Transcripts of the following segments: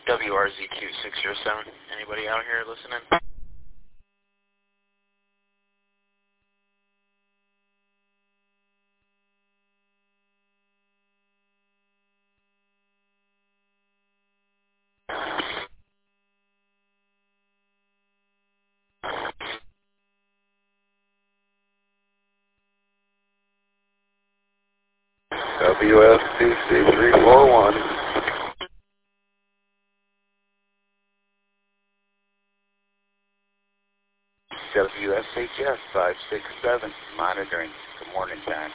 WRZQ607. Anybody out here listening? WSTC341. WSHS 567, monitoring. Good morning, John.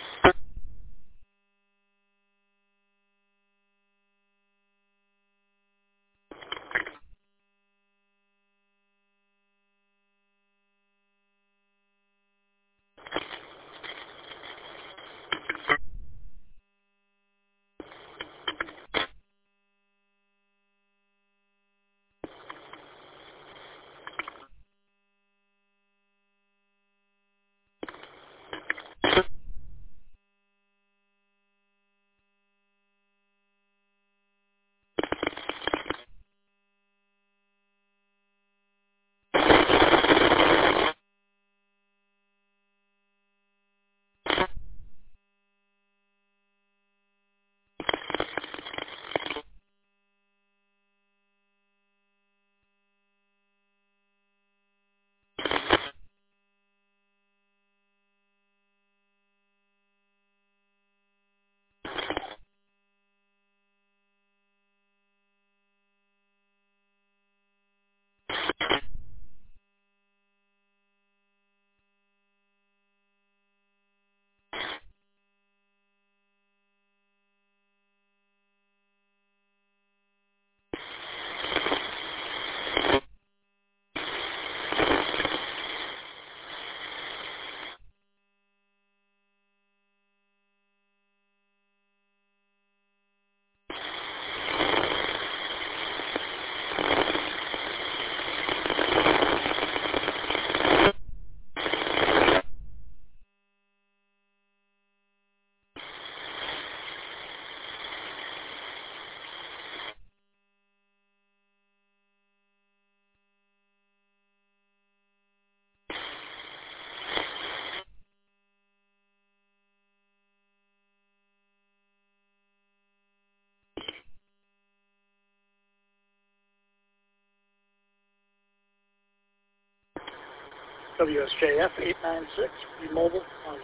WSJF 896, be mobile on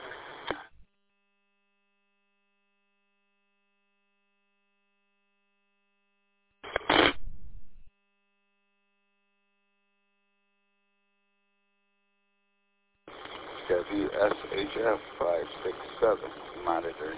WSHF 567, monitoring.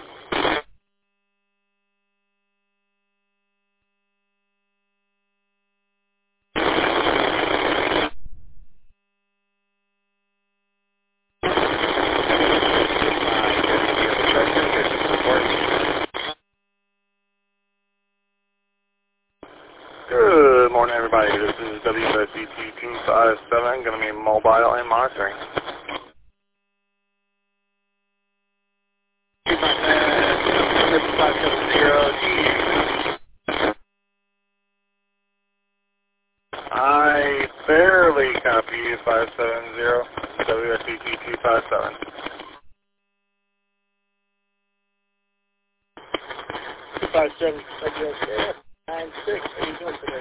Good morning, everybody. This is WSCT257, going to be mobile and monitoring. I barely copy you, 570, WSCT257. 257 WSJF 96, how are you doing today?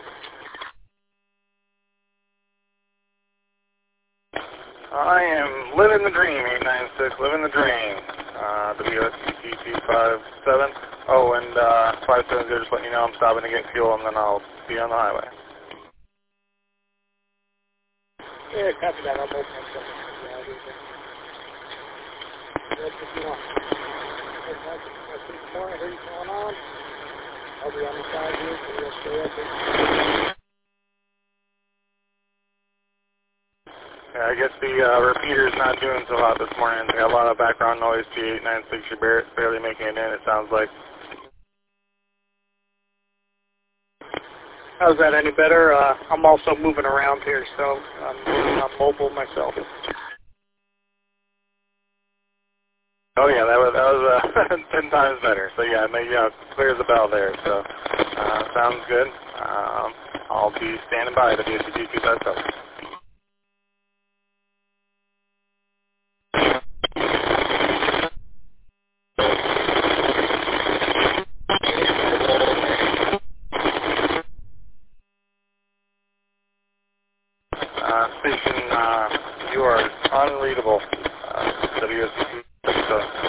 I am living the dream, 896, living the dream. WSCT257. Oh, and 570, just letting you know I'm stopping to get fuel, and then I'll be on the highway. Yeah, copy that. I'll open myself. That's what you want. Good morning. What's going on? I'll be on the side here for the SJF. Yeah, I guess the repeater's not doing so hot this morning. They got a lot of background noise. G896, you're barely making it in, it sounds like. How's that any better? I'm also moving around here, so I'm mobile myself. Oh yeah, that was 10 times better. So yeah, maybe clear as a bell there. So sounds good. I'll be standing by WSCT 257. Station, you are unreadable. WSCT 257.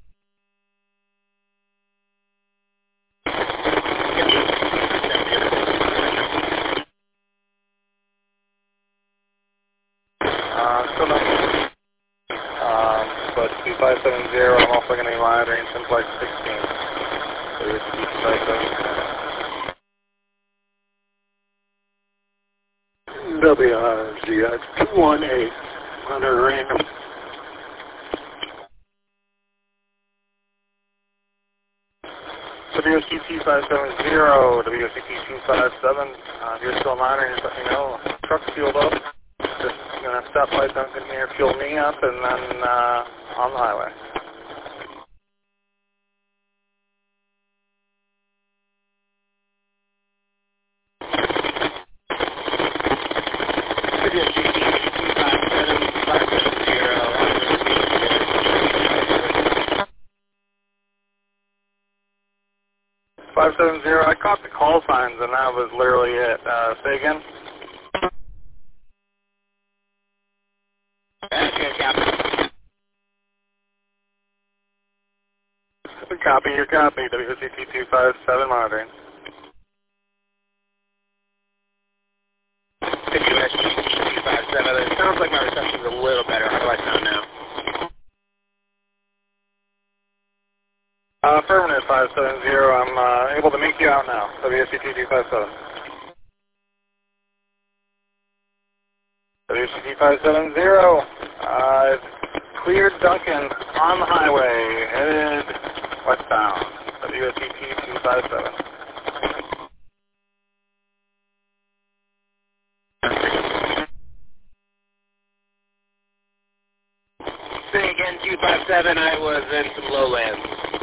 Still not. But 2570, I'm also going to be monitoring Simplex 16. WSCT 257. WRZX 218, monitoring. WSCT 570, WSCT 257, if you're still monitoring, just let me know. Truck's fueled up. Just going to stop by Duncan here, fuel me up, and then on the highway. WSCT 257, 570, I caught the call signs, and that was literally it. Say again? Copy your copy, WSCT 257 monitoring. WSCT 257, it sounds like my reception's a little better. How do I sound now? Affirmative 570, I'm able to make you out now, WSCT 257. WSCT 570, I've cleared Duncan on the highway, headed westbound, WSCT 257. Say again, 257, I was in some lowlands.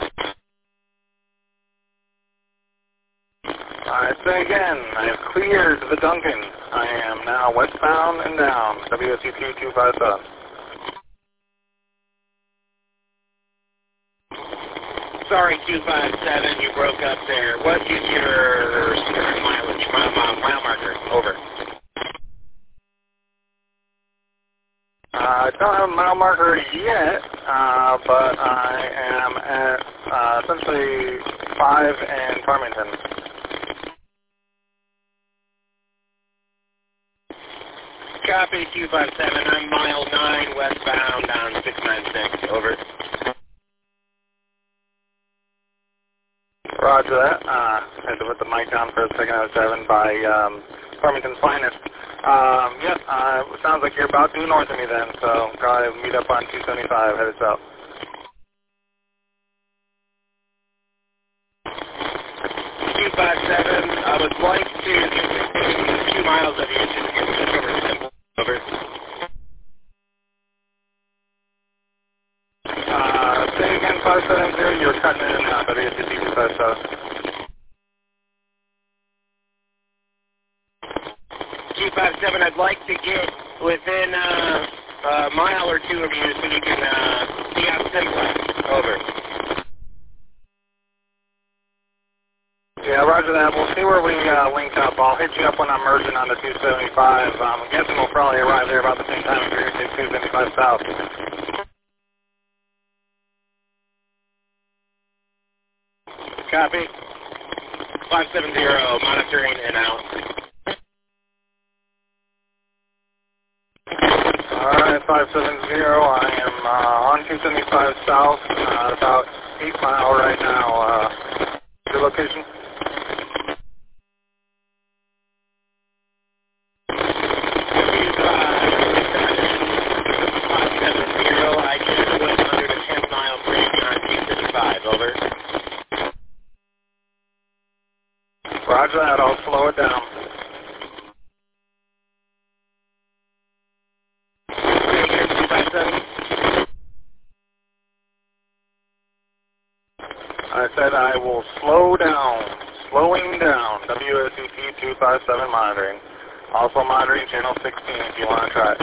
Alright, say again, I have cleared the Duncan. I am now westbound and down, WSCT 257. Sorry, 257, you broke up there. What is your mileage, mile marker? Over. I don't have a mile marker yet, but I am at essentially 5 in Farmington. Copy, 257, I'm mile 9 westbound on 696. Over. Roger that. Had to put the mic down for a second. I was driving by Farmington's Finest. Yep, sounds like you're about due north of me then, so probably meet up on 275, headed south. 257, I would like to get within 2 miles of you to get over to Simple. Over. Say again, 570, you're cutting in and out, WSCT 257. 257, I'd like to get within a mile or 2 of you so you can see out Simplex. Over. Yeah, roger that. We'll see where we link up. I'll hit you up when I'm merging on the 275. I'm guessing we'll probably arrive there about the same time as you're going to 275 south. Copy. 570, monitoring and out. Alright, 570, I am on 275 south, about 8 mile right now. Your location? I just went under the 10-mile bridge on 275. Over. Roger that, I'll slow it down. I said I will slow down. Slowing down. WSET 257 monitoring. Also monitoring channel 16 if you want to try it.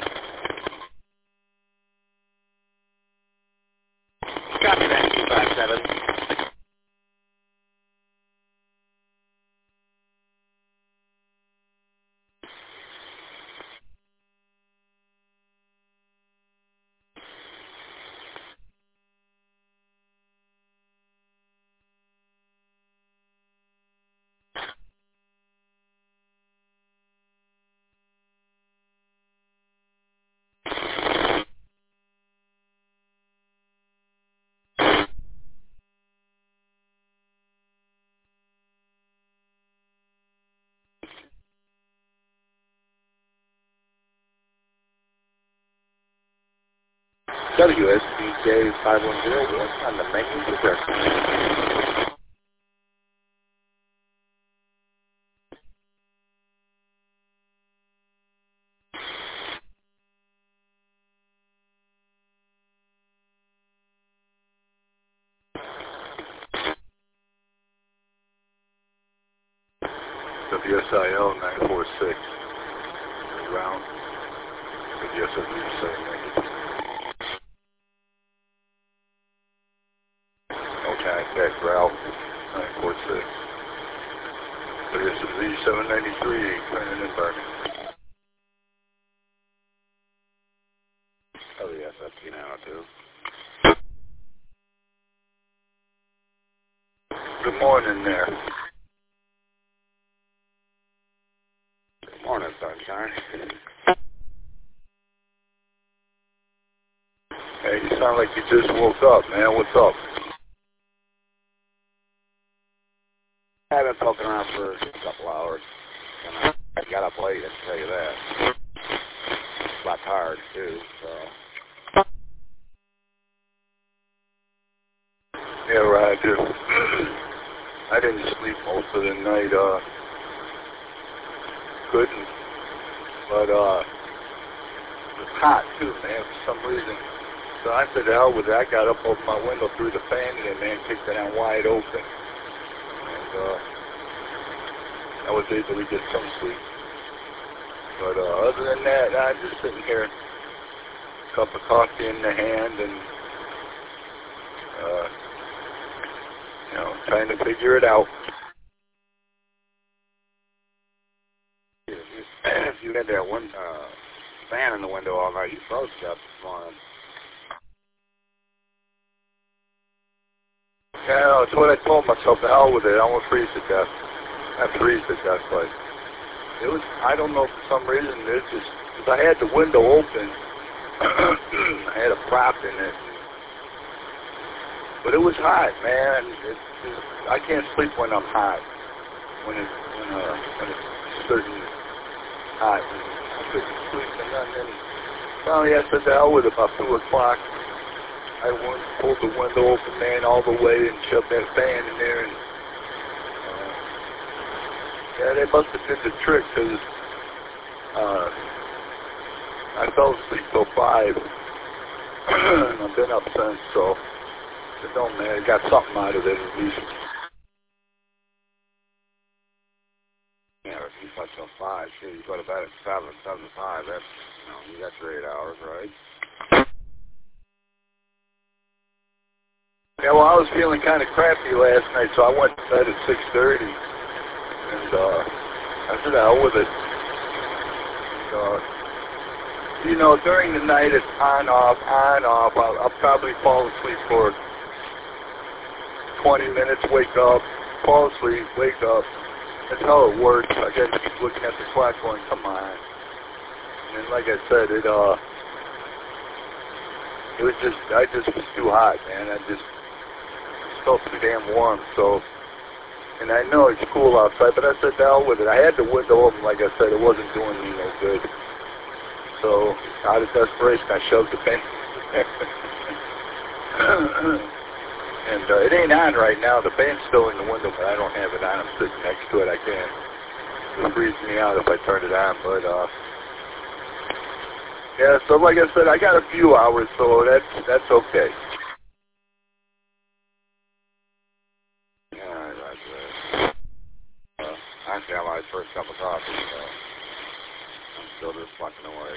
Copy that, 257. WSBJ 510 on the menu progression. WSIL 946. Round. WSW 790. Contact Ralph 946. WSW 793. Current environment. WSFT 902. Good morning there. Good morning, sunshine. Hey, you sound like you just woke up, man. What's up? I've been poking around for a couple hours. And I got up late, I can tell you that. A lot tired, too, so. Yeah, Roger. I didn't sleep most of the night, couldn't. But, it was hot, too, man, for some reason. So I said, the hell with it. I got up, opened my window, threw the fan in, and man, kicked it out wide open. And, I was able to get some sleep. But, other than that, I'm just sitting here, cup of coffee in the hand, and, you know, trying to figure it out. If you had that one fan in the window all night, you froze up this morning. Yeah, that's what I told myself. The hell with it. I won't freeze to death. I freeze to death, but it was, I don't know, for some reason, it's just, because I had the window open. I had a prop in it. But it was hot, man. I can't sleep when I'm hot. When it's certain hot. I couldn't sleep, and then finally I said, the hell with it, about 2 o'clock. I pulled the window open, man, all the way and shoved that fan in there, and yeah, they must have did the trick, because I fell asleep till 5, and I've been up since, so I said, no, man, I got something out of it at least. Yeah, if you slept till 5, sure, you go to bed at 7 to 5, that's, you know, you got your 8 hours, right? Yeah, well, I was feeling kind of crappy last night, so I went to bed at 6:30, and I said, hell with it. And, you know, during the night, it's on, off. I'll probably fall asleep for 20 minutes, wake up, fall asleep, wake up. That's how it works. I got to keep looking at the clock going, come on. And like I said, it was just, I just was too hot, man. I just felt too damn warm, so, and I know it's cool outside, but I said, the hell with it. I had the window open, like I said, it wasn't doing me no good. So, out of desperation, I shoved the fan. And it ain't on right now. The fan's still in the window, but I don't have it on. I'm sitting next to it. I can't. It freezes me out if I turn it on, but, yeah, so like I said, I got a few hours, so that's okay. actually have my first cup of coffee, so I'm still just fucking away.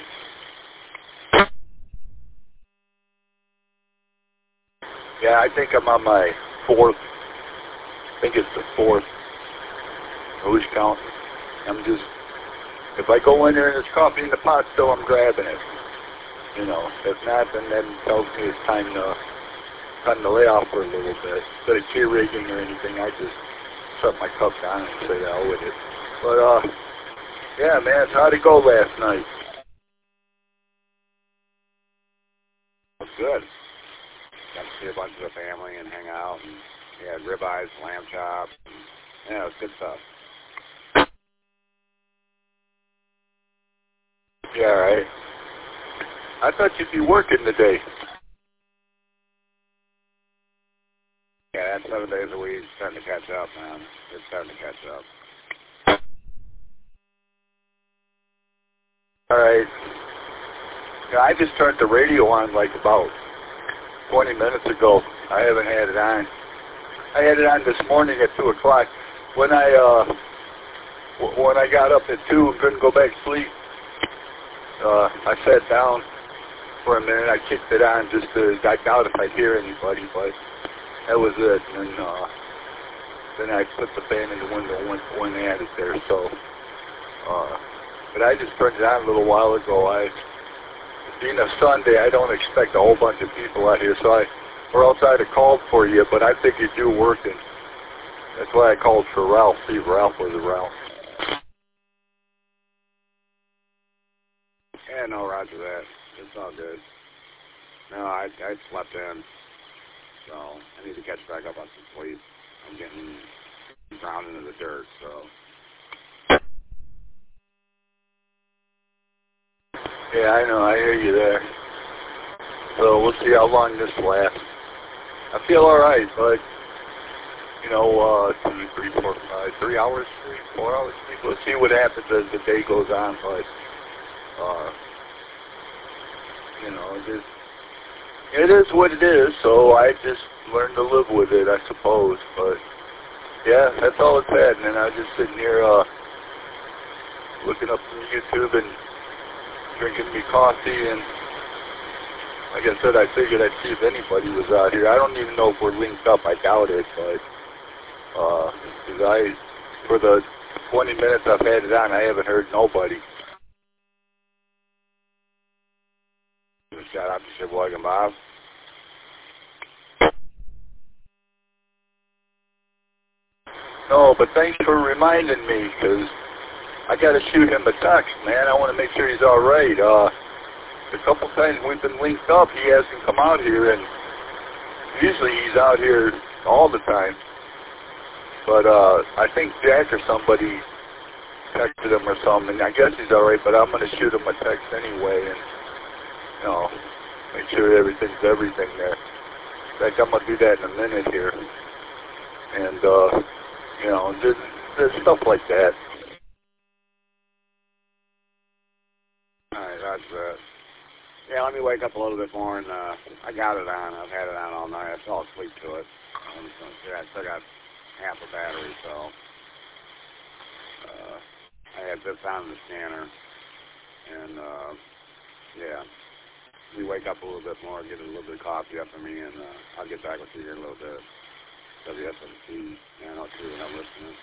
Yeah, I think I'm on my fourth. I think it's the fourth. Who's counting? I'm just, if I go in there and there's coffee in the pot still, I'm grabbing it. You know, if not, then that tells me it's time to lay off for a little bit. Instead of cheer-rating or anything, I just shut my cup down and say the hell with it. But, yeah, man, how'd it go last night? It was good. Got to see a bunch of the family and hang out, and we had ribeyes, lamb chops. Yeah, it was good stuff. Yeah, right. I thought you'd be working today. Yeah, that's 7 days a week. It's starting to catch up, man. It's starting to catch up. All right. Yeah, I just turned the radio on like about 20 minutes ago. I haven't had it on. I had it on this morning at 2 o'clock. When I got up at 2 and couldn't go back to sleep, I sat down for a minute. I kicked it on just to, I doubt if I'd hear anybody, but that was it. And then I put the fan in the window when they had it there. So, but I just turned it on a little while ago. Being a Sunday, I don't expect a whole bunch of people out here, so or else I'd have called for you, but I figured you were working. That's why I called for Ralph, see if Ralph was around. Yeah, no, roger that. It's all good. No, I slept in, so I need to catch back up on some sleep. I'm getting drowned into the dirt, so. Yeah, I know, I hear you there. So we'll see how long this lasts. I feel alright, but, you know, 2, 3, 4, 5, 3 hours, 3, 4 hours sleep. We'll see what happens as the day goes on, but, you know, it is what it is, so I just learned to live with it, I suppose, but, yeah, that's all it's had, and then I was just sitting here, looking up some YouTube and drinking me coffee, and like I said, I figured I'd see if anybody was out here. I don't even know if we're linked up. I doubt it, but because for the 20 minutes I've had it on, I haven't heard nobody. Shout out to Shipwag and Bob. No, but thanks for reminding me, because I got to shoot him a text, man. I want to make sure he's all right. A couple times we've been linked up, he hasn't come out here, and usually he's out here all the time. But I think Jack or somebody texted him or something. I guess he's all right, but I'm going to shoot him a text anyway and, you know, make sure everything's everything there. In fact, I'm going to do that in a minute here. And, you know, there's stuff like that. All right, that's it. Yeah, let me wake up a little bit more, and I got it on. I've had it on all night. I fell asleep to it. Yeah, I still got half a battery, so I had this on the scanner, and yeah, let me wake up a little bit more, get a little bit of coffee up for me, and I'll get back with you here in a little bit. WSMC, and I'll see when I'm listening.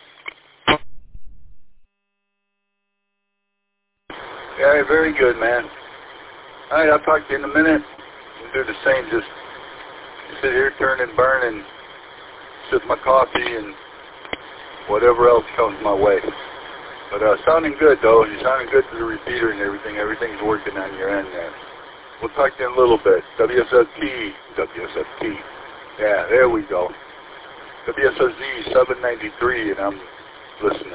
Yeah, very good, man. All right, I'll talk to you in a minute. We'll do the same, just sit here, turn and burn, and sip my coffee and whatever else comes my way. But sounding good, though. You're sounding good to the repeater and everything. Everything's working on your end there. We'll talk to you in a little bit. WSFT. Yeah, there we go. WSOZ 793, and I'm listening.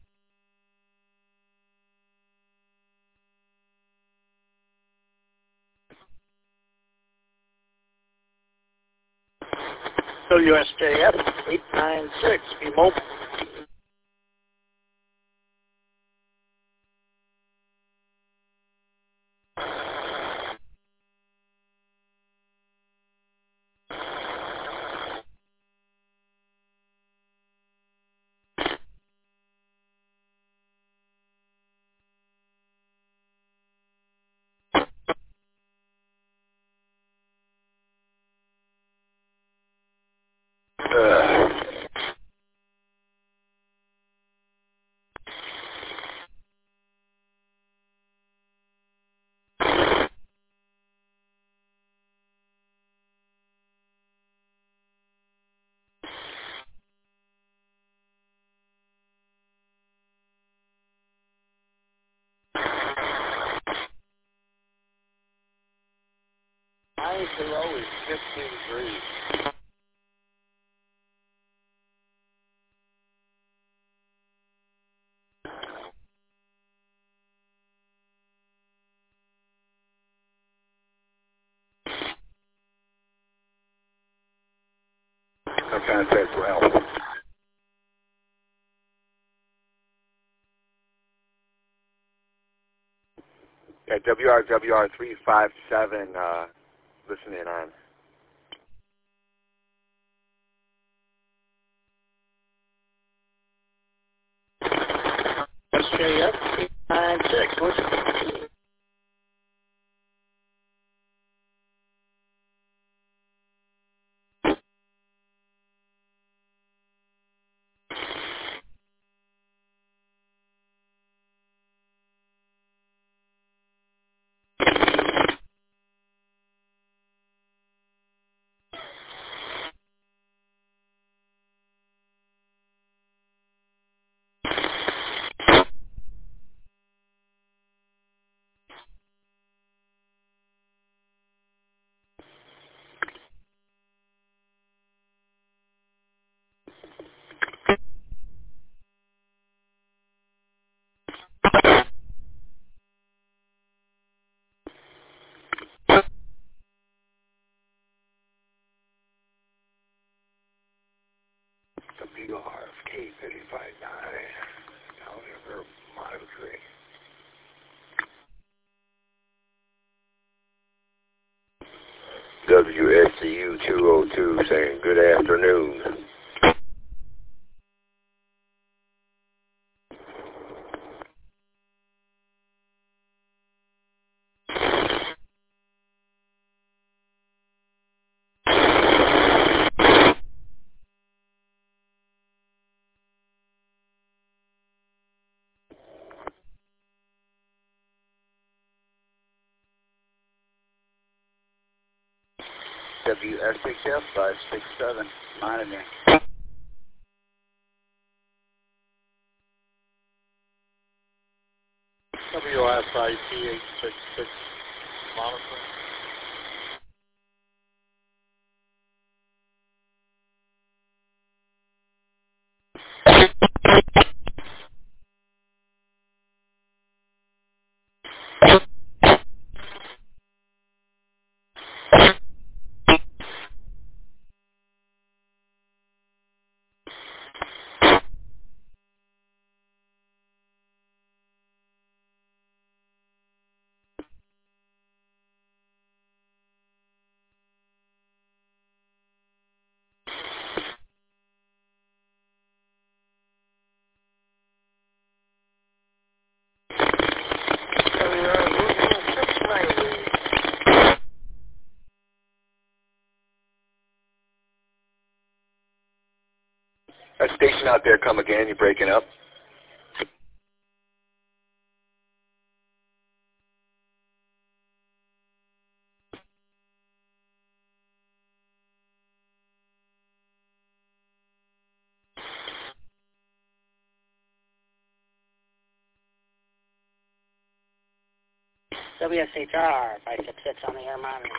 WSJF 896, be mobile. Highest and low is 15 degrees. No contact well. Yeah, WR 357, listening on. SJF 96. What's WRFK 35.9, down here, monitoring. WSCU 202 saying good afternoon. WSHF 567, monitoring. WSIT 866, monitoring. A station out there, come again, you're breaking up. WSHR 566 on the air monitor.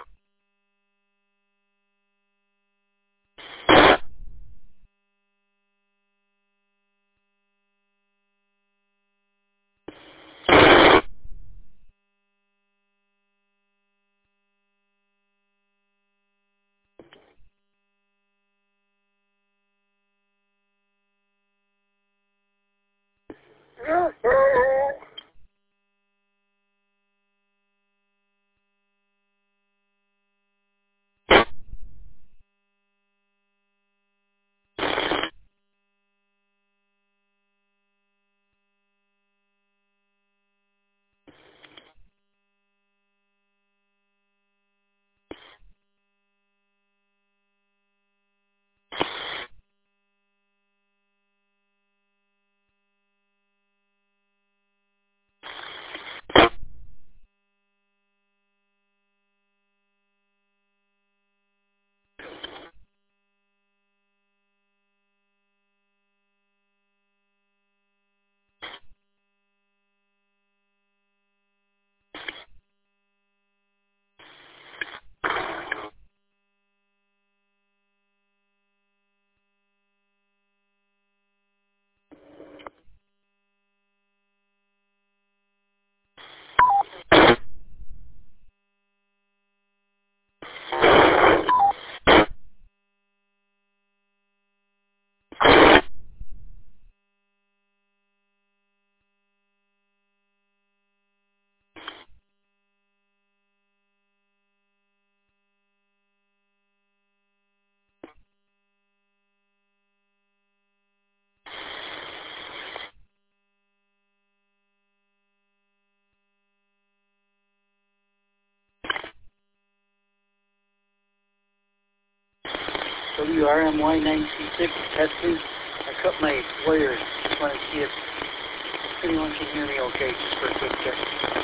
WRMY926 testing. I cut my wires. Just want to see if anyone can hear me okay, just for a quick check.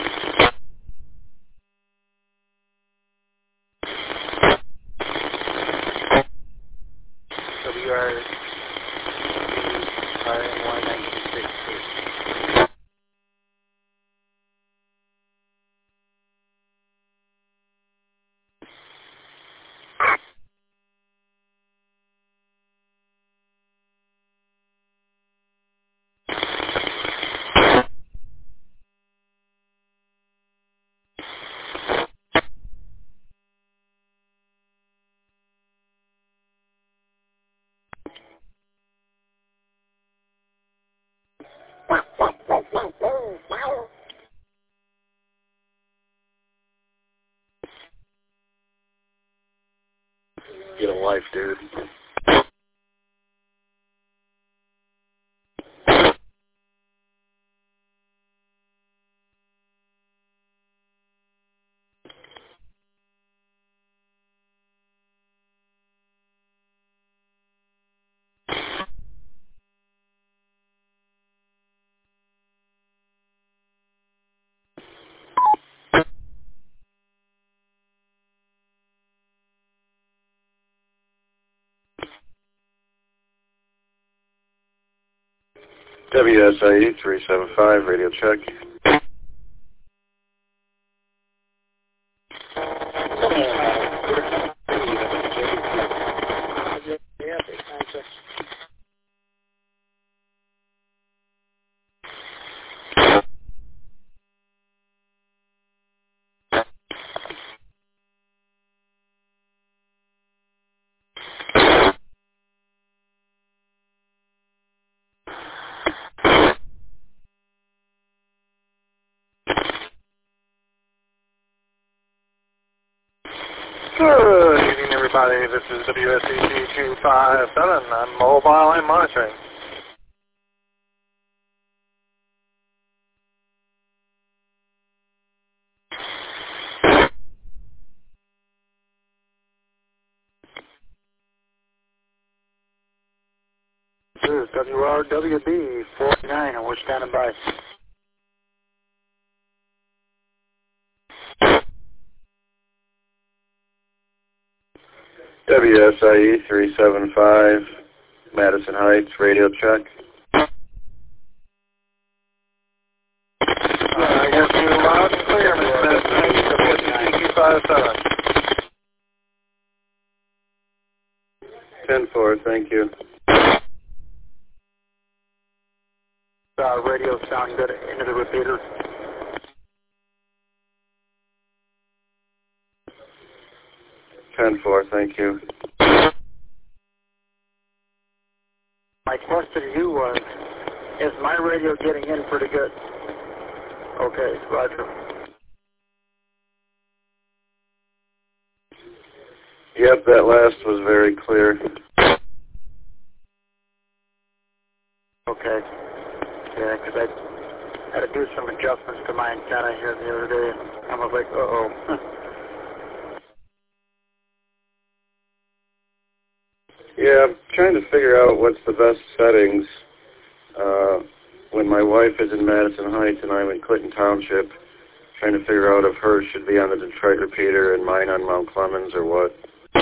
WRMY926. Get a life, dude. WSIE 375, radio check. Yeah, big time, sir. Good evening, everybody. This is WSEC 257. I'm mobile and monitoring. This is WRWB 49, and we're standing by. WSIE 375, Madison Heights, radio check. I hear you loud and clear, Mr. WSEC 257. 10-4, thank you. Radio sound good into the repeater. Thank you. My question to you was, is my radio getting in pretty good? Okay, roger. Yep, that last was very clear. Okay. Yeah, because I had to do some adjustments to my antenna here the other day, and I was like, uh-oh. Yeah, I'm trying to figure out what's the best settings when my wife is in Madison Heights and I'm in Clinton Township, trying to figure out if hers should be on the Detroit repeater and mine on Mount Clemens or what.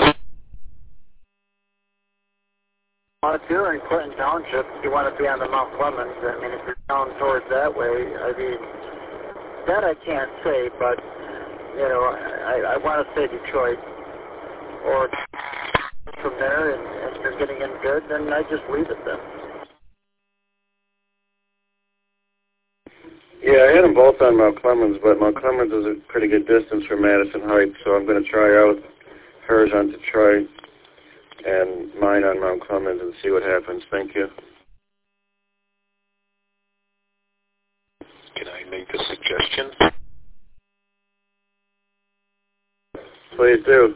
Well, if you're in Clinton Township, you want to be on the Mount Clemens. I mean, if you're down towards that way, I mean, that I can't say, but, you know, I want to say Detroit. Or from there, and if you're getting in good, then I just leave it then. Yeah, I had them both on Mount Clemens, but Mount Clemens is a pretty good distance from Madison Heights, so I'm going to try out hers on Detroit and mine on Mount Clemens and see what happens. Thank you. Can I make a suggestion? Please do.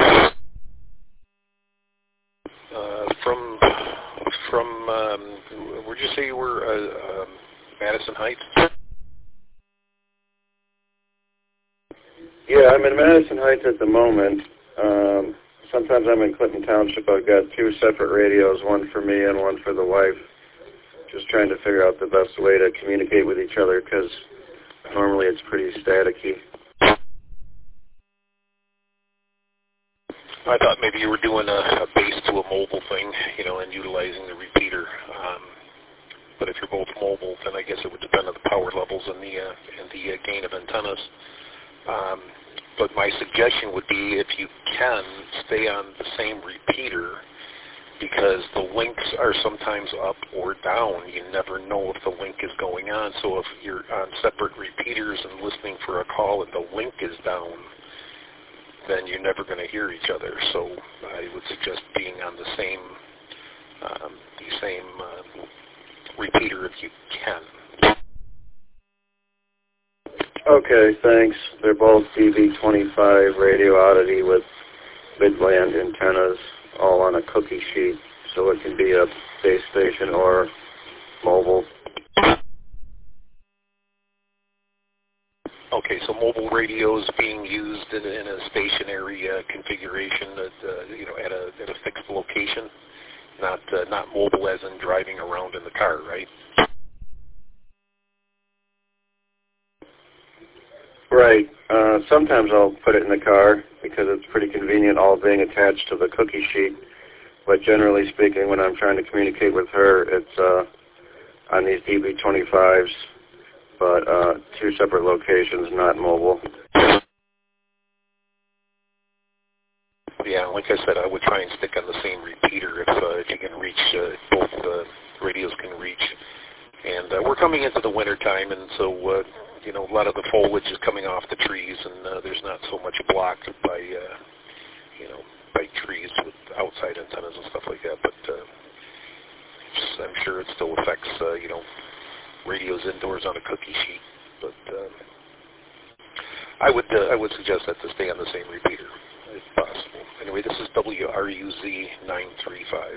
Where'd you say you were? Madison Heights? Yeah, I'm in Madison Heights at the moment. sometimes I'm in Clinton Township. I've got two separate radios, one for me and one for the wife. Just trying to figure out the best way to communicate with each other because normally it's pretty staticky. I thought maybe you were doing a base to a mobile thing, and utilizing the repeater. But if you're both mobile, then I guess it would depend on the power levels and the gain of antennas. But my suggestion would be, if you can, stay on the same repeater, because the links are sometimes up or down. You never know if the link is going on. So if you're on separate repeaters and listening for a call and the link is down, then you're never going to hear each other. So I would suggest being on the same repeater if you can. Okay, thanks. They're both DB25 radio oddity with midband antennas, all on a cookie sheet, so it can be a base station or mobile. Okay, so mobile radios being used in a stationary configuration at a fixed location, not mobile as in driving around in the car, right? Right. Sometimes I'll put it in the car because it's pretty convenient, all being attached to the cookie sheet. But generally speaking, when I'm trying to communicate with her, it's on these DB25s, but two separate locations, not mobile. Yeah, like I said, I would try and stick on the same repeater if you can reach, both radios can reach. And we're coming into the winter time, and so a lot of the foliage is coming off the trees, and there's not so much blocked by by trees with outside antennas and stuff like that. But I'm sure it still affects radios indoors on a cookie sheet. But I would suggest that to stay on the same repeater if possible. Anyway, this is WRUZ 935.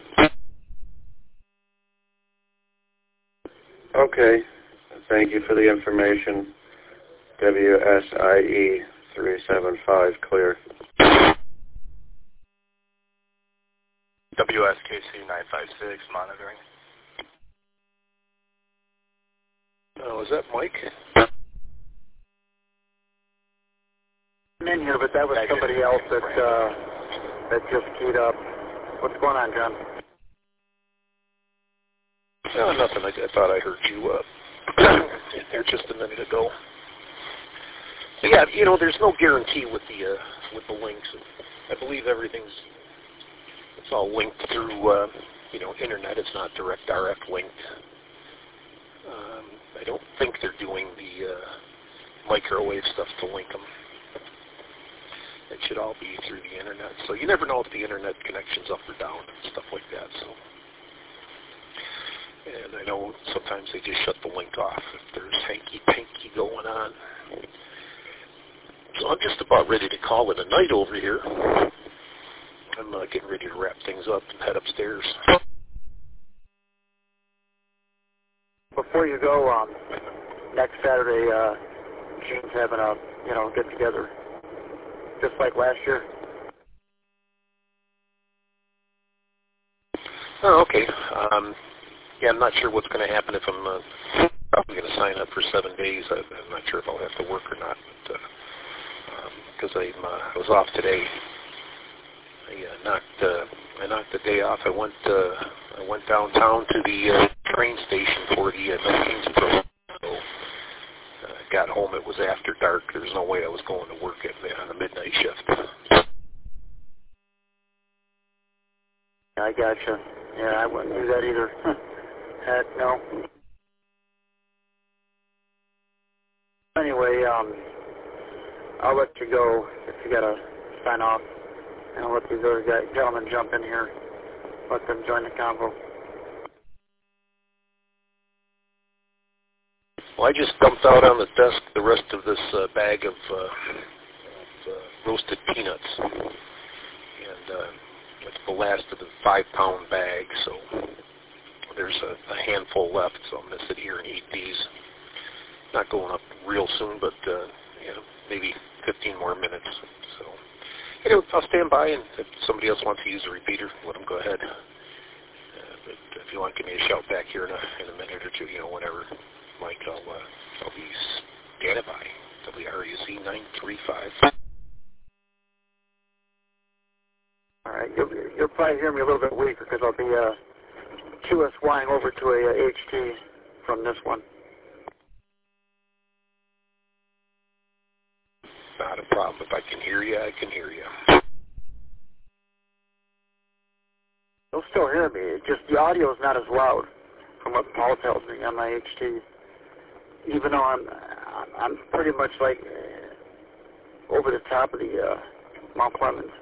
Okay. Thank you for the information. WSIE 375, clear. WSKC 956, monitoring. Oh, is that Mike? I'm in here, but that was somebody else that just keyed up. What's going on, John? No, nothing. I thought I heard you in there just a minute ago. So yeah, there's no guarantee with the links. I believe it's all linked through internet. It's not direct RF linked. I don't think they're doing the microwave stuff to link them. It should all be through the internet. So you never know if the internet connection's up or down and stuff like that. So. And I know sometimes they just shut the link off if there's hanky-panky going on. So I'm just about ready to call it a night over here. I'm getting ready to wrap things up and head upstairs. Before you go, next Saturday, Gene's having a get-together, just like last year. Oh, okay. Yeah, I'm not sure what's going to happen if I'm probably going to sign up for 7 days. I'm not sure if I'll have to work or not, but because I was off today. I knocked the day off. I went downtown to the train station for the No Kings program. So got home. It was after dark. There's no way I was going to work on a midnight shift. I gotcha. Yeah, I wouldn't do that either. Heck no. Anyway, I'll let you go if you gotta sign off, and I'll let these other gentlemen jump in here. Let them join the convo. Well, I just dumped out on the desk the rest of this bag of roasted peanuts, and it's the last of the 5-pound bag, so there's a handful left, so I'm going to sit here and eat these. Not going up real soon, but maybe 15 more minutes. So I'll stand by, and if somebody else wants to use the repeater, let them go ahead. But if you want to give me a shout back here in a minute or two, whatever, Mike, I'll be standing by. WRUC 935. All right, you'll probably hear me a little bit weaker because I'll be QSYing over to a HT from this one. Not a problem. If I can hear you, I can hear you. You'll still hear me. It's just the audio is not as loud from what Paul tells me on my HT. Even though I'm pretty much like over the top of the Mount Clemens.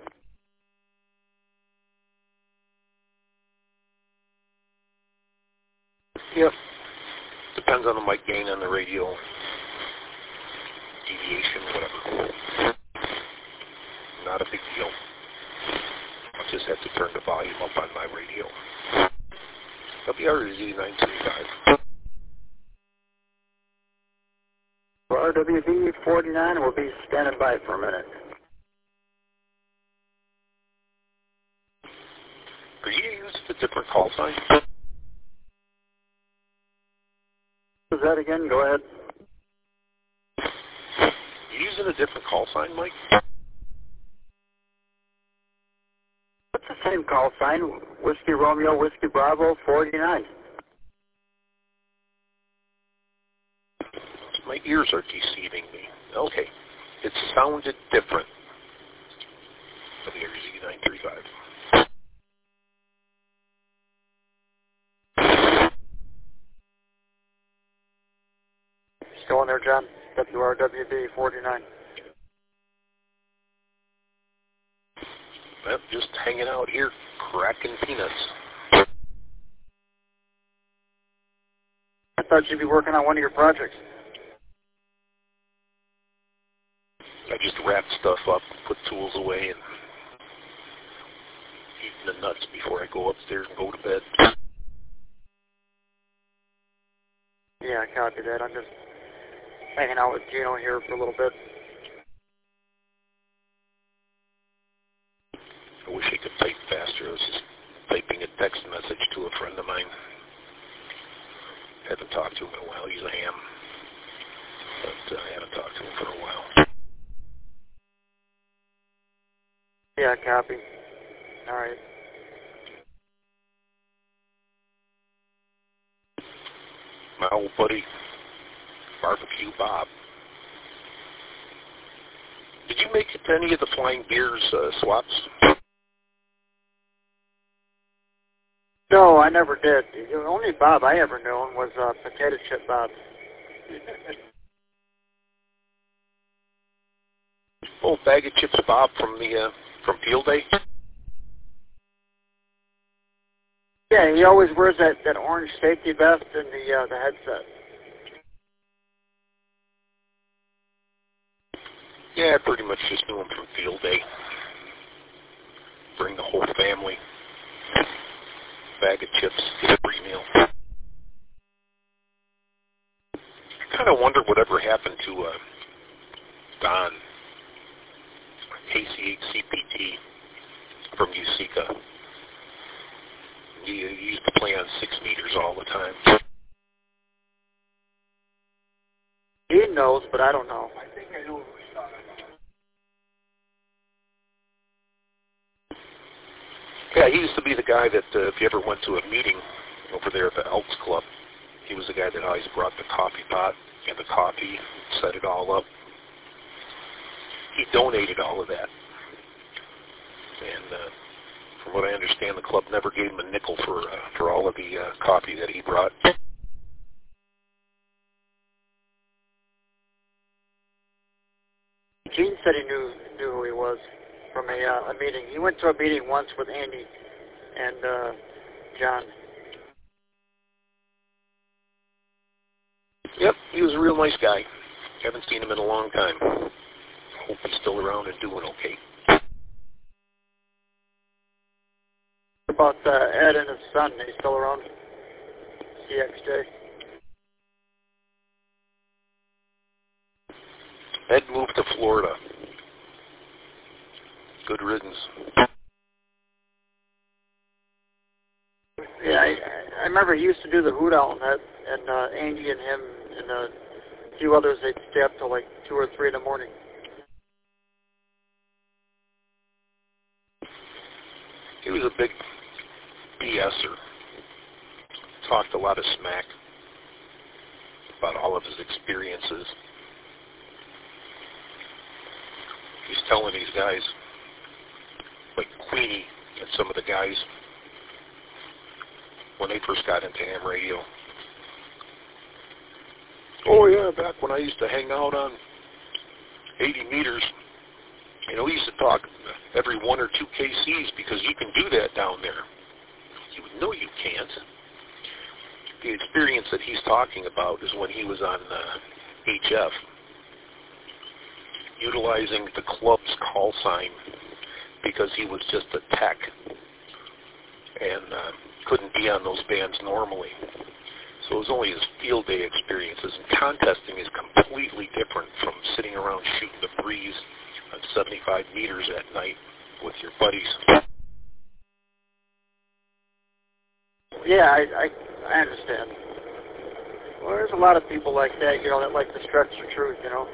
Yep. Depends on the mic gain on the radio. Deviation, whatever. Not a big deal. I'll just have to turn the volume up on my radio. WRUC 935. For RWD 49, we'll be standing by for a minute. Are you using a different call sign? Is that again? Go ahead. You using a different call sign, Mike? It's the same call sign. Whiskey Romeo, Whiskey Bravo, 49. My ears are deceiving me. Okay. It sounded different. WRUC 935. Still in there, John? WRWD 49. Well, just hanging out here, cracking peanuts. I thought you'd be working on one of your projects. I just wrap stuff up, put tools away, and eat the nuts before I go upstairs and go to bed. Yeah, I copy that. I'm just hanging out with Gino here for a little bit. I wish I could type faster. I was just typing a text message to a friend of mine. Haven't talked to him in a while. He's a ham. But I haven't talked to him for a while. Yeah, copy. All right. My old buddy, Barbecue Bob. Did you make it to any of the Flying Beers swaps? No, I never did. The only Bob I ever known was Potato Chip Bob. Oh, Bag of Chips Bob from Field Day? Yeah, he always wears that orange safety vest and the headset. Yeah, I pretty much just knew him from Field Day. Bring the whole family. Bag of chips, get a free meal. I kind of wonder whatever happened to Don, KCHCPT from Usika. He used to play on 6 meters all the time. He knows, but I don't know. I think I know what we're talking about. Yeah, he used to be the guy that if you ever went to a meeting over there at the Elks Club, he was the guy that always brought the coffee pot and the coffee, set it all up. He donated all of that. And from what I understand, the club never gave him a nickel for all of the coffee that he brought. Gene said he knew who he was from a meeting. He went to a meeting once with Andy and John. Yep, he was a real nice guy. Haven't seen him in a long time. Hope he's still around and doing okay. About Ed and his son, he's still around? CXJ. Ed moved to Florida. Good riddance. Yeah, I remember he used to do the Hoot Owl Net, and Angie and him and a few others, they'd stay up till like 2 or 3 in the morning. He was a big BSer. Talked a lot of smack about all of his experiences. He's telling these guys, like Queenie and some of the guys, when they first got into ham radio. Oh yeah, back when I used to hang out on 80 meters, you know, we used to talk every 1 or 2 KCs because you can do that down there. You know you can't. The experience that he's talking about is when he was on HF, utilizing the club's call sign because he was just a tech and couldn't be on those bands normally. So it was only his field day experiences, and contesting is completely different from sitting around shooting the breeze on 75 meters at night with your buddies. Yeah, I understand. Well, there's a lot of people like that, you know, that like to stretch the truth, you know.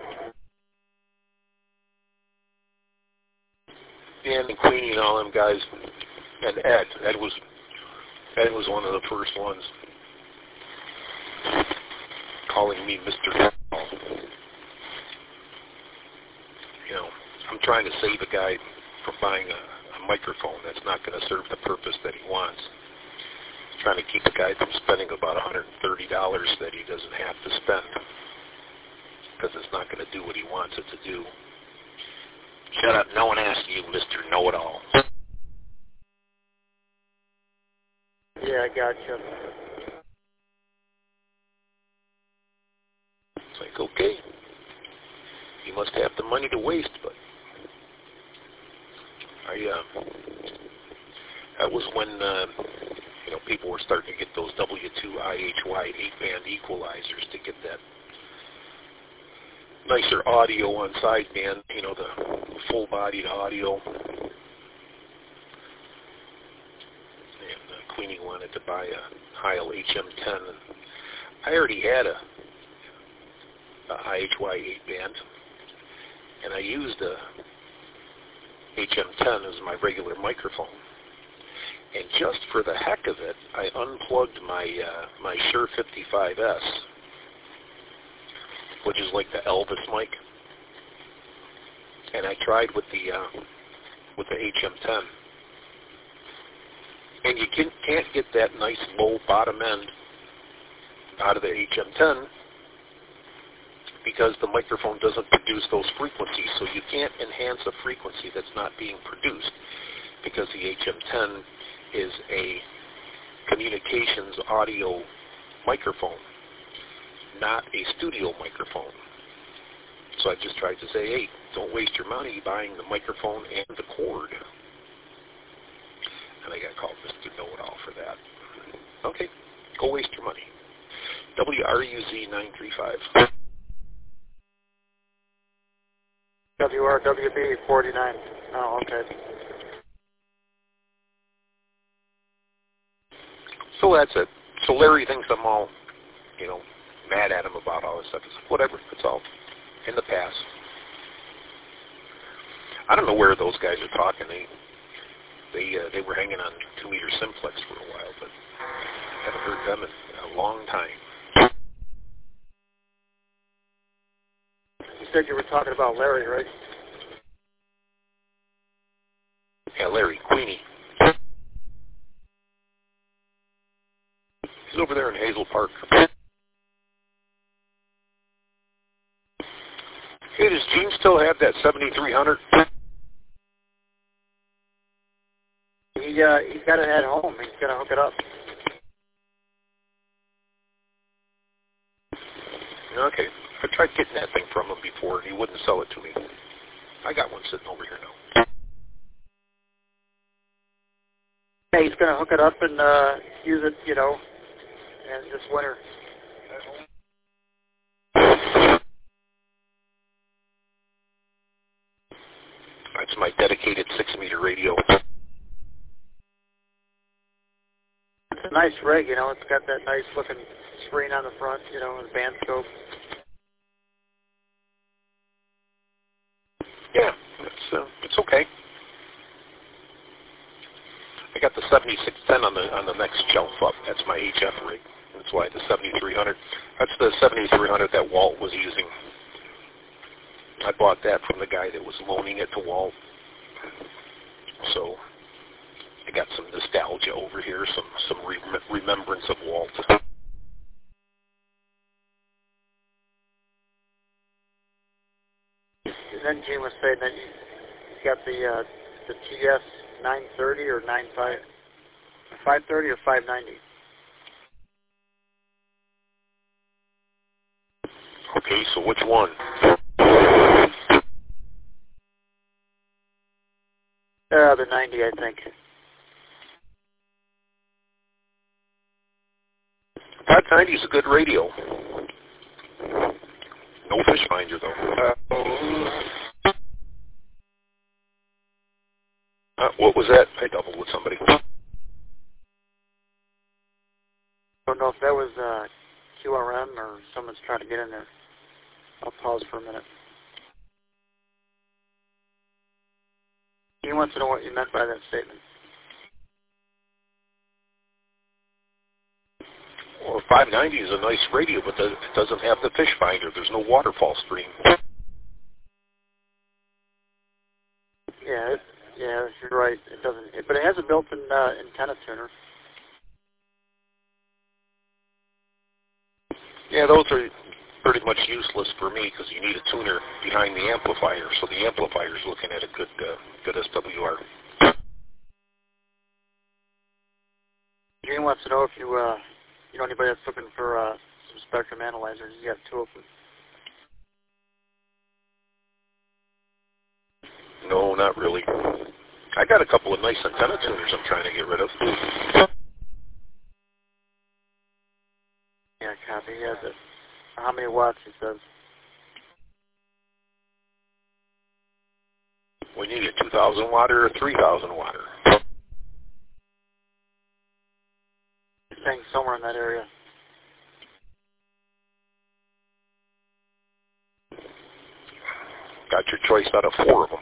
Dan and Queenie and all them guys, and Ed was one of the first ones calling me Mr. You know, I'm trying to save a guy from buying a microphone that's not going to serve the purpose that he wants. Trying to keep a guy from spending about $130 that he doesn't have to spend because it's not going to do what he wants it to do. Shut up, no one asked you, Mr. Know-It-All. Yeah, I gotcha. It's like, okay, you must have the money to waste, but that was when you know, people were starting to get those W2 IHY 8-band equalizers to get that nicer audio on sideband, you know, the full-bodied audio. And Queenie wanted to buy a Heil HM10. And I already had a IHY 8-band, and I used a HM10 as my regular microphone. And just for the heck of it, I unplugged my my Shure 55S, which is like the Elvis mic, and I tried with the HM10, and you can't get that nice low bottom end out of the HM10 because the microphone doesn't produce those frequencies, so you can't enhance a frequency that's not being produced because the HM10 is a communications audio microphone, not a studio microphone. So I just tried to say, hey, don't waste your money buying the microphone and the cord. And I got called Mr. Know-It-All for that. Okay, go waste your money. WRUZ 935. WRWB 49. Oh, okay. So that's it. So Larry thinks I'm all, you know, mad at him about all this stuff. It's like, whatever, it's all in the past. I don't know where those guys are talking. They were hanging on 2-meter simplex for a while, but I haven't heard them in a long time. You said you were talking about Larry, right? Yeah, Larry, Queenie. He's over there in Hazel Park. Hey, does Gene still have that 7300? He's got it at home. He's going to hook it up. Okay. I tried getting that thing from him before, and he wouldn't sell it to me. I got one sitting over here now. Yeah, he's going to hook it up and use it, you know, and this winter. I That's my dedicated 6-meter radio. It's a nice rig, you know. It's got that nice looking screen on the front, you know, and band scope. Yeah, it's okay. I got the 7610 on the next shelf up. That's my HF rig. That's why the 7300. That's the 7300 that Walt was using. I bought that from the guy that was loaning it to Walt. So I got some nostalgia over here, some remembrance of Walt. And then Gene was saying that you got the TS 930 or 95, 530 or 590. Okay, so which one? The 90, I think. 590 is a good radio. No fish finder, though. What was that? I doubled with somebody. I don't know if that was QRM or someone's trying to get in there. I'll pause for a minute. He wants to know what you meant by that statement. Well, 590 is a nice radio, but it doesn't have the fish finder. There's no waterfall stream. Yeah, you're right. It doesn't, but it has a built-in antenna tuner. Yeah, those are pretty much useless for me because you need a tuner behind the amplifier, so the amplifier's looking at a good SWR. Gene wants to know if you know anybody that's looking for some spectrum analyzers. You got 2 of them. No, not really. I got a couple of nice antenna tuners I'm trying to get rid of. Yeah, copy. He has it. How many watts, he says? We need a 2,000 watter or a 3,000 watter. He's saying somewhere in that area. Got your choice out of 4 of them.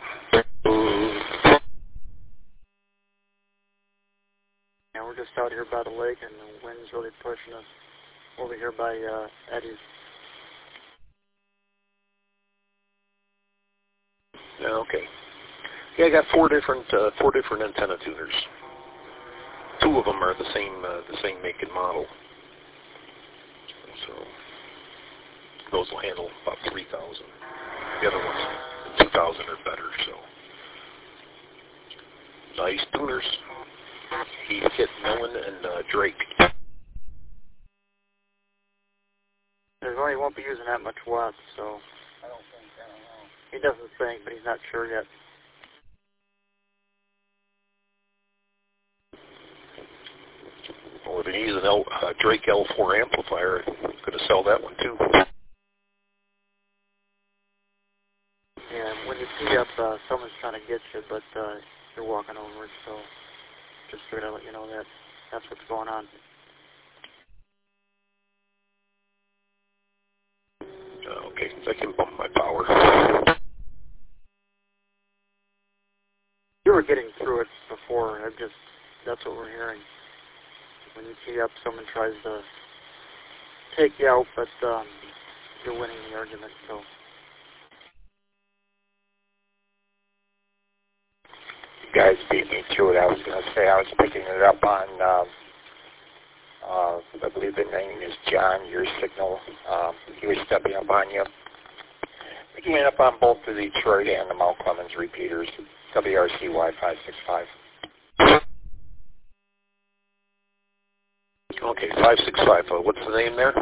Yeah, we're just out here by the lake, and the wind's really pushing us over here by Eddie's. Yeah, okay. Yeah, I got 4 different antenna tuners. 2 of them are the same make and model. So those will handle about 3,000. The other ones, 2,000 or better. So nice tuners. Heath, Kit, Millen, and Drake. He won't be using that much watts, so I don't think. he doesn't think, but he's not sure yet. Well, if he needs a Drake L4 amplifier, I'm going to sell that one too. Yeah, when you see up, someone's trying to get you, but you're walking over it, so just figured I'd let you know that that's what's going on. Okay, I can bump my power. You were getting through it before. That's what we're hearing. When you tee up, someone tries to take you out, but you're winning the argument, so. You guys beat me to it. I was going to say I was picking it up on, I believe the name is John, your signal. He was stepping up on you. Picking it up on both the Detroit and the Mount Clemens repeaters, WRCY565. Okay, 565. What's the name there?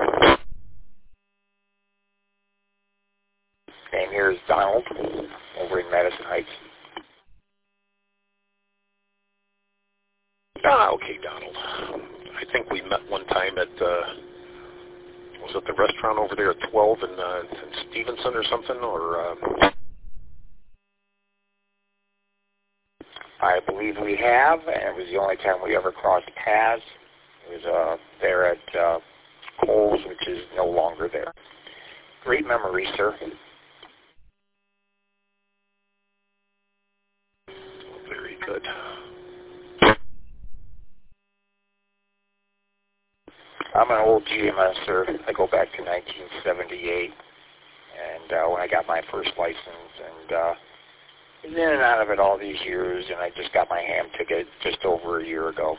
Name here is Donald, over in Madison Heights. Okay, Donald. I think we met one time at, was it the restaurant over there at 12 in Stevenson or something, or... believe we have, and it was the only time we ever crossed paths. It was there at Kohl's, which is no longer there. Great memory, sir. Very good. I'm an old GMSer. I go back to 1978, and when I got my first license, and been in and out of it all these years, and I just got my ham ticket just over a year ago.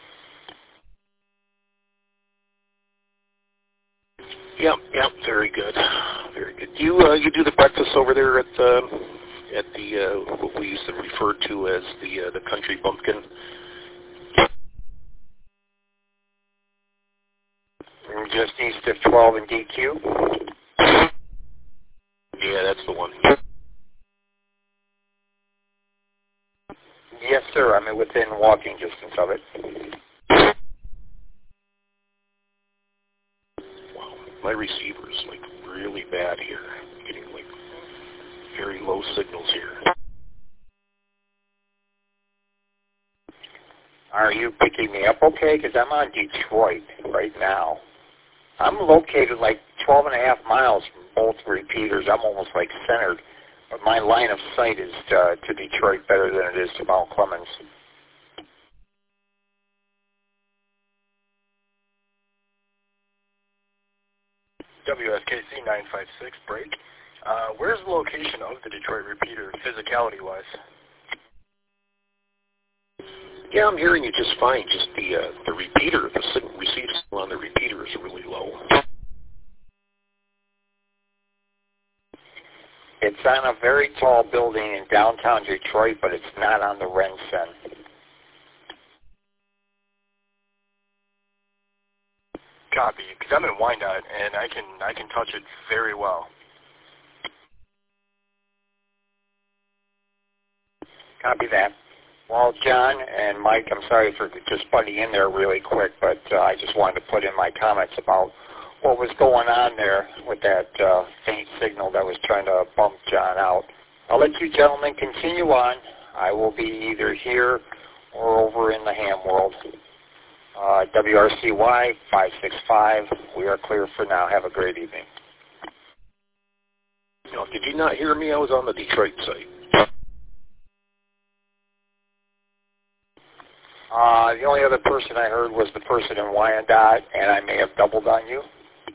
Yep, very good, very good. You do the breakfast over there at the what we used to refer to as the Country Bumpkin. Just east of 12 and DQ. Yeah, that's the one. Yes, sir. I'm within walking distance of it. Wow, my receiver's like really bad here. I'm getting like very low signals here. Are you picking me up okay? Because I'm on Detroit right now. I'm located like 12 and a half miles from both repeaters. I'm almost like centered. But my line of sight is to Detroit better than it is to Mount Clemens. WSKC 956, break. Where's the location of the Detroit repeater, physicality-wise? Yeah, I'm hearing you just fine. Just the repeater, the receive signal on the repeater is really low. It's on a very tall building in downtown Detroit, but it's not on the Rensen. Copy, because I'm in Wyandotte, and I can touch it very well. Copy that. Well, John and Mike, I'm sorry for just butting in there really quick, but I just wanted to put in my comments about what was going on there with that faint signal that was trying to bump John out. I'll let you gentlemen continue on. I will be either here or over in the ham world. WRCY 565. We are clear for now. Have a great evening. Now, did you not hear me? I was on the Detroit site. The only other person I heard was the person in Wyandotte, and I may have doubled on you.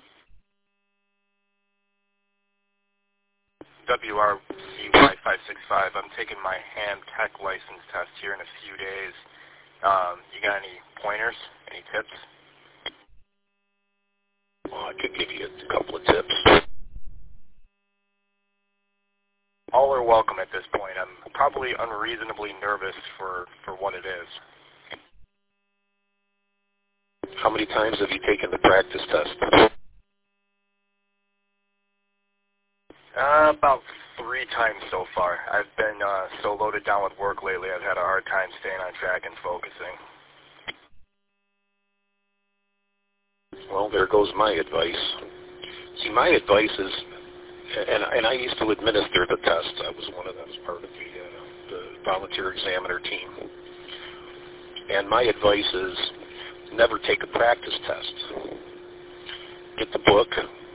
WRCY 565. I'm taking my ham tech license test here in a few days. You got any pointers? Any tips? Well, I could give you a couple of tips. All are welcome at this point. I'm probably unreasonably nervous for what it is. How many times have you taken the practice test? About 3 times so far. I've been so loaded down with work lately, I've had a hard time staying on track and focusing. Well, there goes my advice. See, my advice is, and I used to administer the tests. I was one of them, part of the volunteer examiner team. And my advice is never take a practice test. Get the book.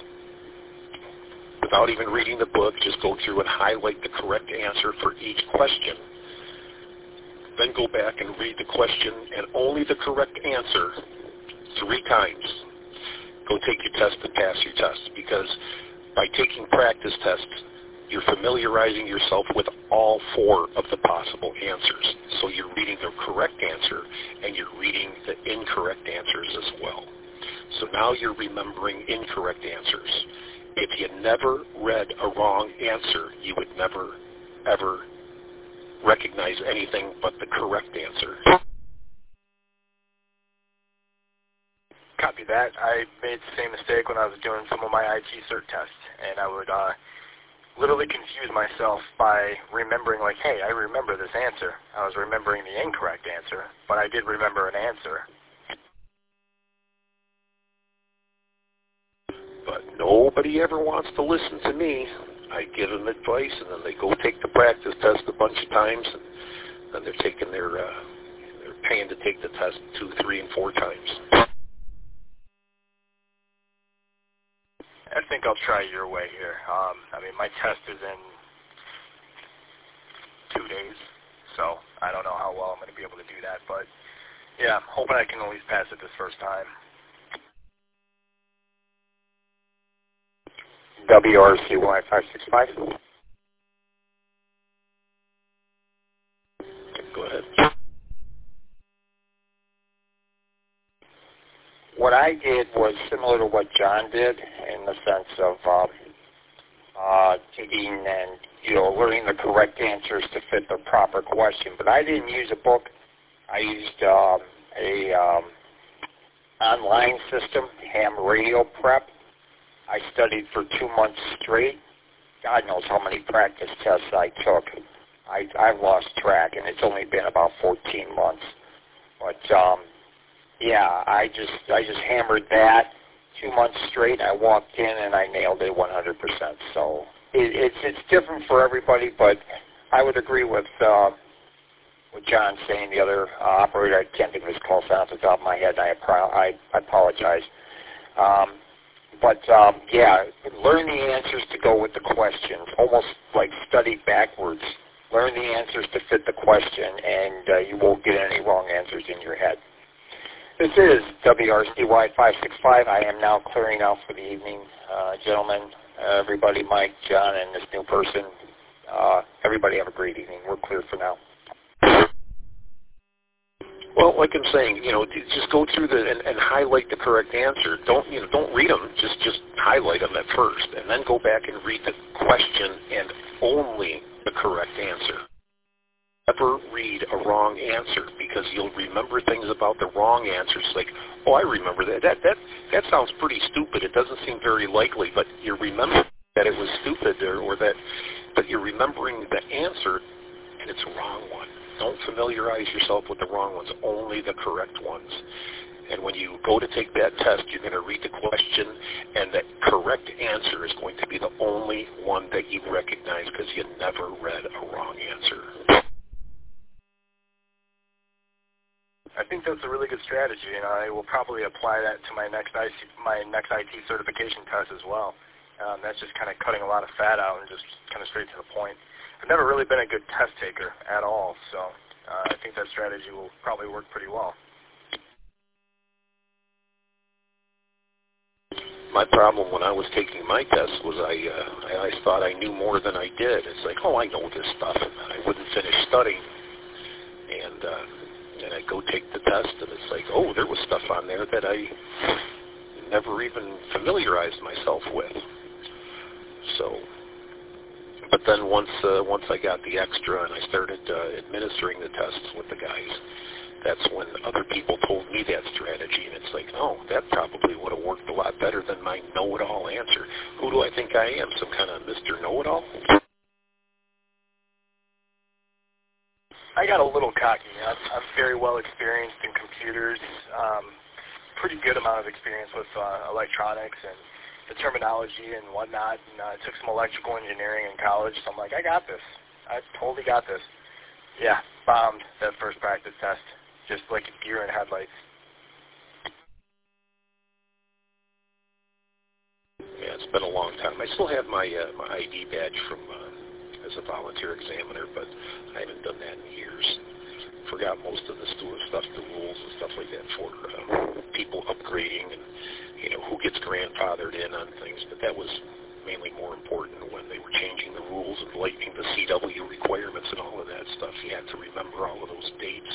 Without even reading the book, just go through and highlight the correct answer for each question. Then go back and read the question and only the correct answer 3 times. Go take your test and pass your test, because by taking practice tests, you're familiarizing yourself with all 4 of the possible answers. So you're reading the correct answer and you're reading the incorrect answers as well. So now you're remembering incorrect answers. If you never read a wrong answer, you would never, ever recognize anything but the correct answer. Copy that. I made the same mistake when I was doing some of my IT cert tests, and I would literally confuse myself by remembering, like, hey, I remember this answer. I was remembering the incorrect answer, but I did remember an answer. But nobody ever wants to listen to me. I give them advice, and then they go take the practice test a bunch of times, and and they're paying to take the test 2, 3, and 4 times. I think I'll try your way here. I mean, my test is in 2 days, so I don't know how well I'm going to be able to do that. But, yeah, I'm hoping I can at least pass it this first time. WRCY565. Go ahead. What I did was similar to what John did in the sense of digging and, learning the correct answers to fit the proper question. But I didn't use a book. I used a online system, ham radio prep. I studied for 2 months straight. God knows how many practice tests I took. I've lost track, and it's only been about 14 months. But yeah, I just hammered that 2 months straight. I walked in and I nailed it 100%. So it's different for everybody, but I would agree with John saying. The other operator, I can't think of his call sign off the top of my head. I apologize. But yeah, learn the answers to go with the questions, almost like study backwards. Learn the answers to fit the question, and you won't get any wrong answers in your head. This is WRCY565. I am now clearing out for the evening. Gentlemen, everybody, Mike, John, and this new person, everybody have a great evening. We're clear for now. Well, like I'm saying, just go through and highlight the correct answer. Don't read them. Just highlight them at first, and then go back and read the question and only the correct answer. Never read a wrong answer, because you'll remember things about the wrong answers. Like, oh, I remember that. That sounds pretty stupid. It doesn't seem very likely, but you remember that it was stupid, but you're remembering the answer, and it's a wrong one. Don't familiarize yourself with the wrong ones, only the correct ones. And when you go to take that test, you're going to read the question, and the correct answer is going to be the only one that you recognize, because you never read a wrong answer. I think that's a really good strategy, and I will probably apply that to my next IT certification test as well. That's just kind of cutting a lot of fat out and just kind of straight to the point. I've never really been a good test taker at all, so I think that strategy will probably work pretty well. My problem when I was taking my test was I thought I knew more than I did. It's like, oh, I know this stuff, and I wouldn't finish studying, and I'd go take the test, and it's like, oh, there was stuff on there that I never even familiarized myself with. So, but then once I got the extra and I started administering the tests with the guys, that's when other people told me that strategy, and it's like, oh, that probably would have worked a lot better than my know-it-all answer. Who do I think I am, some kind of Mr. Know-it-all? I got a little cocky. I'm very well experienced in computers, pretty good amount of experience with electronics and the terminology and whatnot, and I took some electrical engineering in college, so I'm like, I got this. I totally got this. Yeah, bombed that first practice test, just like a deer in headlights. Yeah, it's been a long time. I still have my ID badge from as a volunteer examiner, but I haven't done that in years. Forgot most of the stuff, the rules and stuff like that for people upgrading and, who gets grandfathered in on things. But that was mainly more important when they were changing the rules and lightening the CW requirements and all of that stuff. You had to remember all of those dates.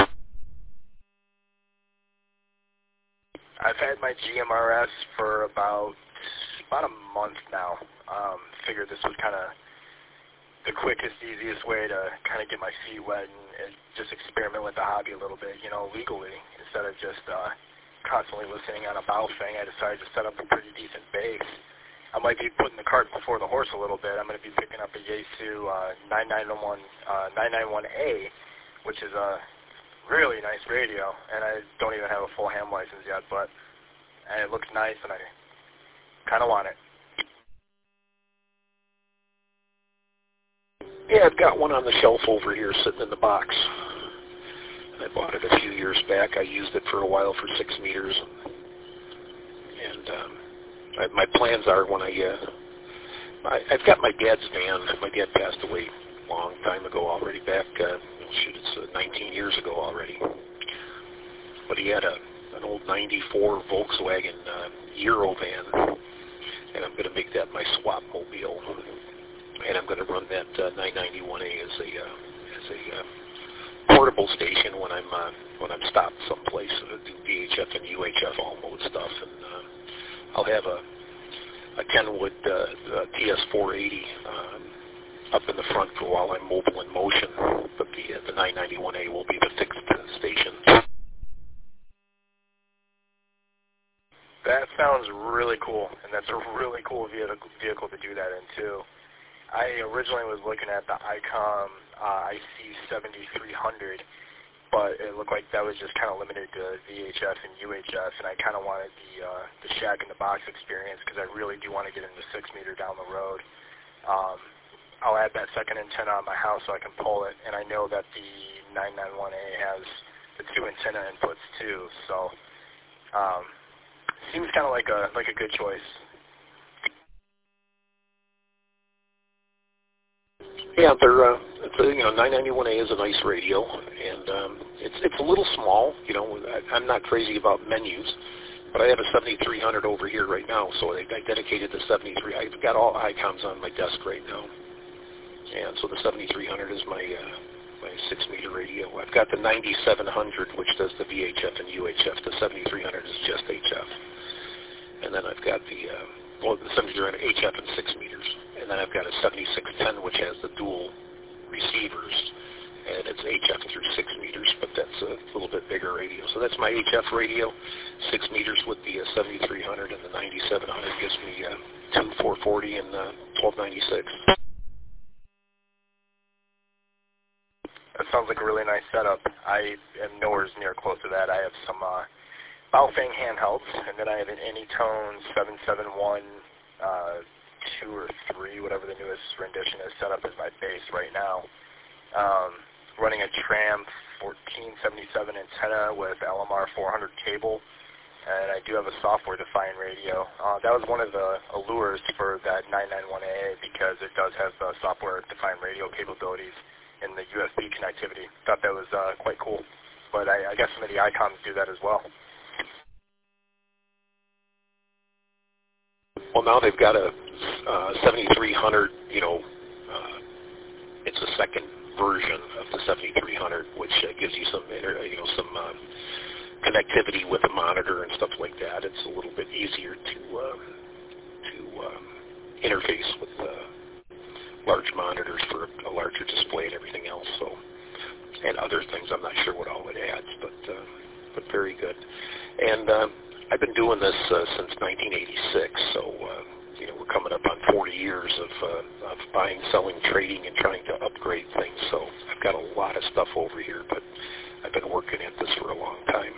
I've had my GMRS for about a month now. Figured this was kind of the quickest, easiest way to kind of get my feet wet and just experiment with the hobby a little bit, legally, instead of just constantly listening on a Baofeng. I decided to set up a pretty decent base. I might be putting the cart before the horse a little bit. I'm going to be picking up a Yaesu 991A, which is a really nice radio, and I don't even have a full ham license yet, but it looks nice, and I kind of want it. Yeah, I've got one on the shelf over here sitting in the box. I bought it a few years back. I used it for a while for 6 meters. And my plans are when I've got my dad's van. My dad passed away a long time ago already, back, it's 19 years ago already. But he had an old 94 Volkswagen Euro van, and I'm going to make that my swap mobile. And I'm going to run that 991A as a portable station when I'm stopped someplace. Do VHF and UHF all mode stuff, and I'll have a Kenwood TS480 up in the front for while I'm mobile in motion. But the 991A will be the fixed station. That sounds really cool, and that's a really cool vehicle to do that in too. I originally was looking at the ICOM IC7300, but it looked like that was just kind of limited to VHF and UHF, and I kind of wanted the shack in the box experience because I really do want to get into 6 meter down the road. I'll add that second antenna on my house so I can pull it, and I know that the 991A has the 2 antenna inputs too, so seems kind of like a good choice. Yeah, 991A is a nice radio, and it's a little small. I'm not crazy about menus, but I have a 7300 over here right now, so I dedicated the 73. I've got all ICOMs on my desk right now, and so the 7300 is my 6 meter radio. I've got the 9700, which does the VHF and UHF. The 7300 is just HF, and then I've got the 7300 HF and 6 meters. And then I've got a 7610, which has the dual receivers, and it's HF through 6 meters, but that's a little bit bigger radio. So that's my HF radio, 6 meters with the 7300, and the 9700 gives me 2440 and 1296. That sounds like a really nice setup. I am nowhere near close to that. I have some Baofeng handhelds, and then I have an Anytone 771 2 or 3, whatever the newest rendition is, set up as my base right now. Running a Tram 1477 antenna with LMR 400 cable, and I do have a software-defined radio. That was one of the allures for that 991A because it does have software-defined radio capabilities in the USB connectivity. Thought that was quite cool, but I guess some of the ICOMs do that as well. Well, now they've got a 7300, it's a second version of the 7300, which gives you some connectivity with the monitor and stuff like that. It's a little bit easier to interface with large monitors for a larger display and everything else. So, and other things, I'm not sure what all it adds, but very good. And I've been doing this since 1986, so we're coming up on 40 years of buying, selling, trading, and trying to upgrade things. So I've got a lot of stuff over here, but I've been working at this for a long time.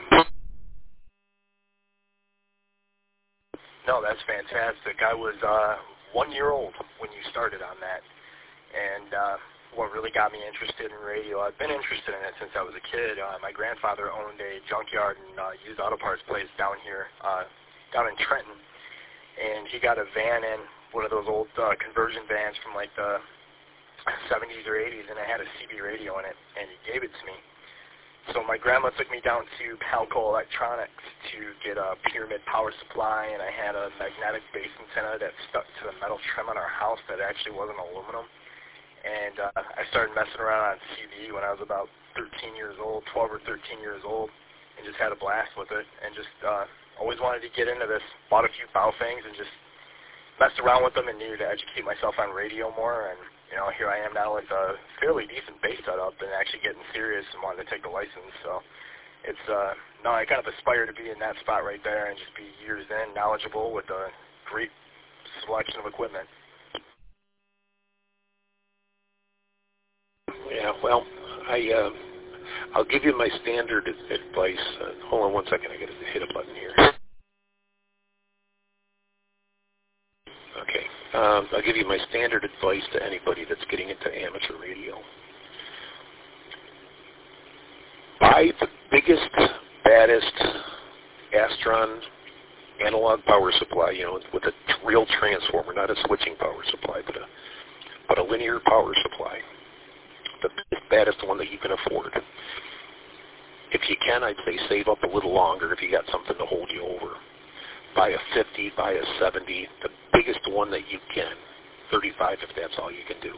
No, that's fantastic. I was 1 year old when you started on that, and what really got me interested in radio, I've been interested in it since I was a kid. My grandfather owned a junkyard and used auto parts place down here, down in Trenton, and he got a van in, one of those old conversion vans from like the 70s or 80s, and it had a CB radio in it, and he gave it to me. So my grandma took me down to Palco Electronics to get a Pyramid power supply, and I had a magnetic base antenna that stuck to the metal trim on our house that actually wasn't aluminum. And I started messing around on CB when I was about 13 years old, 12 or 13 years old, and just had a blast with it, and just always wanted to get into this. Bought a few Baofengs and just messed around with them and needed to educate myself on radio more, and here I am now with a fairly decent base setup and actually getting serious and wanting to take the license. So it's, I kind of aspire to be in that spot right there and just be years in, knowledgeable with a great selection of equipment. Yeah, well, I'll give you my standard advice. Hold on one second. I got to hit a button here. Okay. I'll give you my standard advice to anybody that's getting into amateur radio. Buy the biggest, baddest Astron analog power supply, with a real transformer, not a switching power supply, but a linear power supply. The baddest one that you can afford. If you can, I'd say save up a little longer if you got something to hold you over. Buy a 50, buy a 70, the biggest one that you can, 35 if that's all you can do.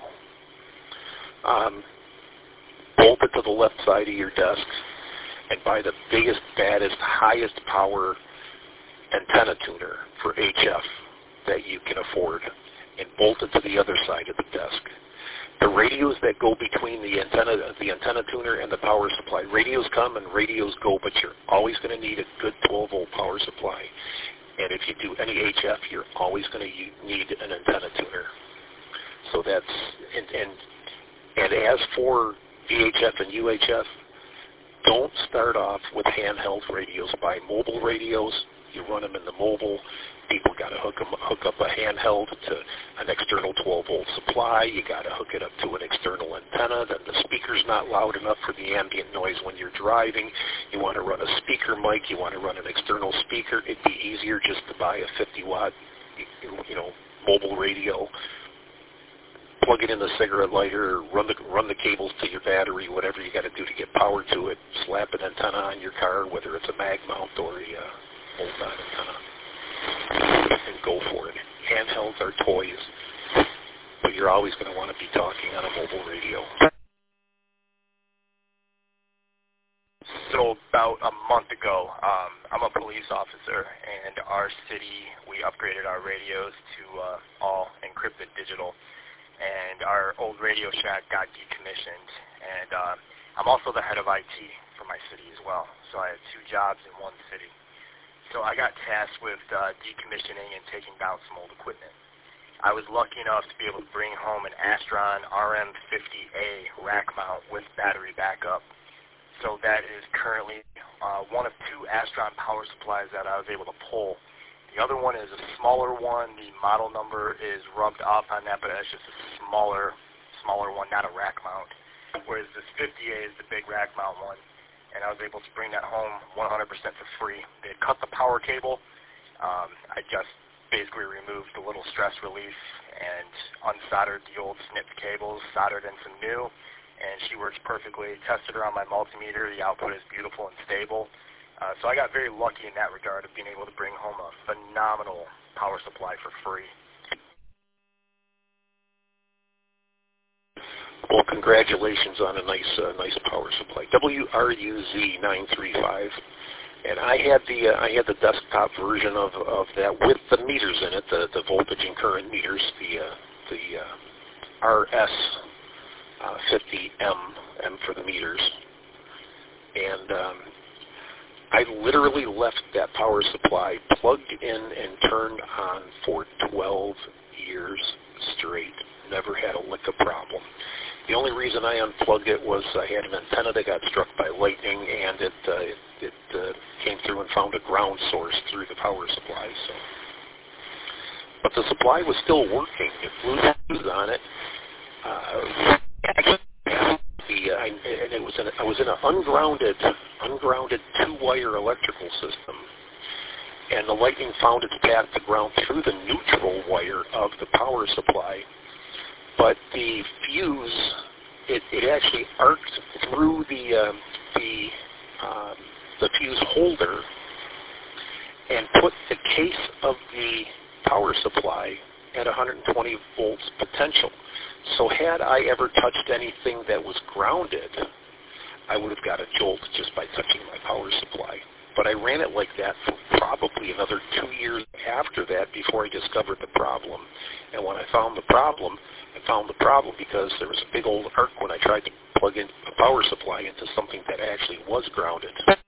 Bolt it to the left side of your desk and buy the biggest, baddest, highest power antenna tuner for HF that you can afford and bolt it to the other side of the desk. The radios that go between the antenna tuner and the power supply, radios come and radios go, but you're always going to need a good 12-volt power supply. And if you do any HF, you're always going to need an antenna tuner. So that's, and as for VHF and UHF, don't start off with handheld radios. Buy mobile radios. You run them in the mobile. People got to hook up a handheld to an external 12-volt supply. You got to hook it up to an external antenna. Then the speaker's not loud enough for the ambient noise when you're driving. You want to run a speaker mic. You want to run an external speaker. It'd be easier just to buy a 50-watt, mobile radio. Plug it in the cigarette lighter, run the cables to your battery, whatever you got to do to get power to it. Slap an antenna on your car, whether it's a mag mount or a bolt-on antenna, and go for it. Handhelds are toys, but you're always going to want to be talking on a mobile radio. So about a month ago, I'm a police officer, and our city, we upgraded our radios to all encrypted digital. And our old Radio Shack got decommissioned, and I'm also the head of IT for my city as well, so I have two jobs in one city. So I got tasked with decommissioning and taking down some old equipment. I was lucky enough to be able to bring home an Astron RM50A rack mount with battery backup. So that is currently one of two Astron power supplies that I was able to pull. The other one is a smaller one. The model number is rubbed off on that, but it's just a smaller one, not a rack mount. Whereas this 50A is the big rack mount one, and I was able to bring that home 100% for free. They had cut the power cable. I just basically removed the little stress relief and unsoldered the old snipped cables, soldered in some new, and she works perfectly. Tested her on my multimeter. The output is beautiful and stable. So I got very lucky in that regard of being able to bring home a phenomenal power supply for free. Well, congratulations on a nice power supply. WRUZ935, and I had the desktop version of that with the meters in it, the voltage and current meters, the RS50M for the meters, and I literally left that power supply plugged in and turned on for 12 years straight. Never had a lick of problem. The only reason I unplugged it was I had an antenna that got struck by lightning, and it came through and found a ground source through the power supply. So, but the supply was still working. It blew the fuse on it. And I was in an ungrounded two-wire electrical system, and the lightning found its path to ground through the neutral wire of the power supply. But the fuse, it actually arced through the fuse holder and put the case of the power supply at 120 volts potential. So had I ever touched anything that was grounded, I would have got a jolt just by touching my power supply. But I ran it like that for probably another 2 years after that before I discovered the problem. And when I found the problem because there was a big old arc when I tried to plug in a power supply into something that actually was grounded.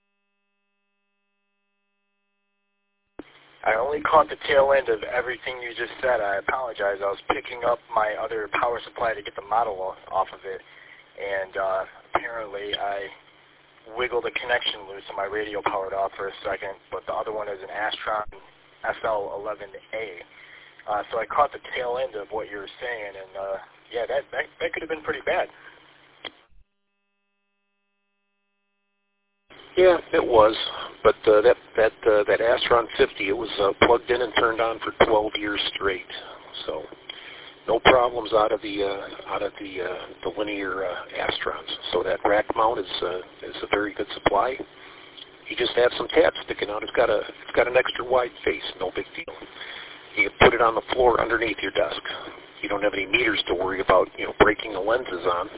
I only caught the tail end of everything you just said. I apologize. I was picking up my other power supply to get the model off of it, and apparently I wiggled a connection loose and my radio powered off for a second, but the other one is an Astron SL11A. So I caught the tail end of what you were saying, and yeah, that could have been pretty bad. Yeah, it was, but that Astron 50, it was plugged in and turned on for 12 years straight. So no problems out of the linear Astrons. So that rack mount is a very good supply. You just have some tabs sticking out. It's got an extra wide face, no big deal. You can put it on the floor underneath your desk. You don't have any meters to worry about, breaking the lenses on.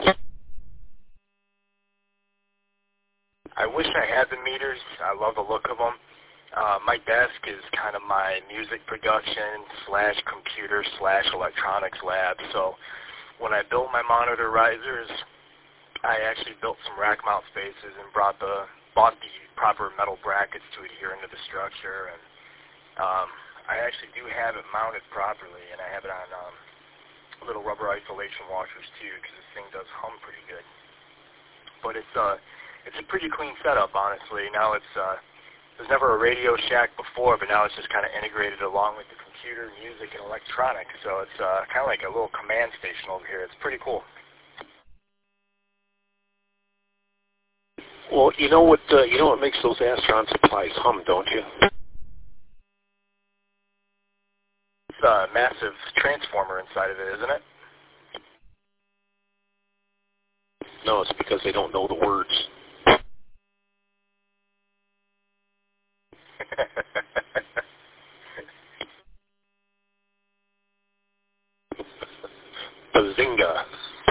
I wish I had the meters. I love the look of them. My desk is kind of my music production / computer / electronics lab. So when I built my monitor risers, I actually built some rack mount spaces and bought the proper metal brackets to adhere into the structure. And I actually do have it mounted properly, and I have it on little rubber isolation washers too, because this thing does hum pretty good. But it's a pretty clean setup, honestly. Now there's never a Radio Shack before, but now it's just kind of integrated along with the computer, music, and electronics. So it's kind of like a little command station over here. It's pretty cool. Well, you know what makes those Astron supplies hum, don't you? It's a massive transformer inside of it, isn't it? No, it's because they don't know the words. Bazinga.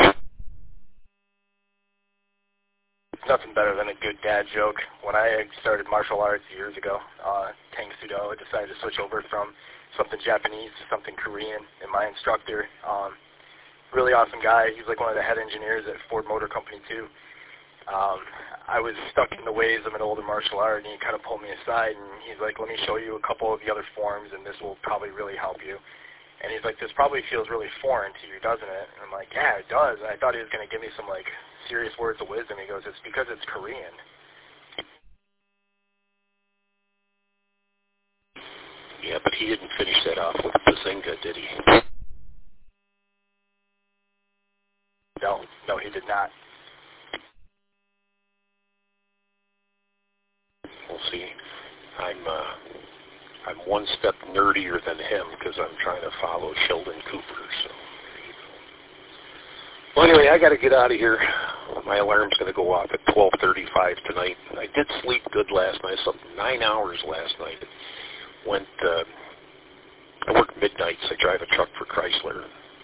Nothing better than a good dad joke. When I started martial arts years ago, Tang Sudo, I decided to switch over from something Japanese to something Korean, and my instructor, really awesome guy. He's like one of the head engineers at Ford Motor Company too. I was stuck in the ways of an older martial art, and he kind of pulled me aside, and he's like, let me show you a couple of the other forms, and this will probably really help you. And he's like, this probably feels really foreign to you, doesn't it? And I'm like, yeah, it does. And I thought he was going to give me some, serious words of wisdom. He goes, it's because it's Korean. Yeah, but he didn't finish that off with Bazinga, did he? No, he did not. We'll see. I'm one step nerdier than him because I'm trying to follow Sheldon Cooper. So, well, anyway, I got to get out of here. My alarm's going to go off at 12:35 tonight. I did sleep good last night. I slept 9 hours last night. I work midnights. I drive a truck for Chrysler.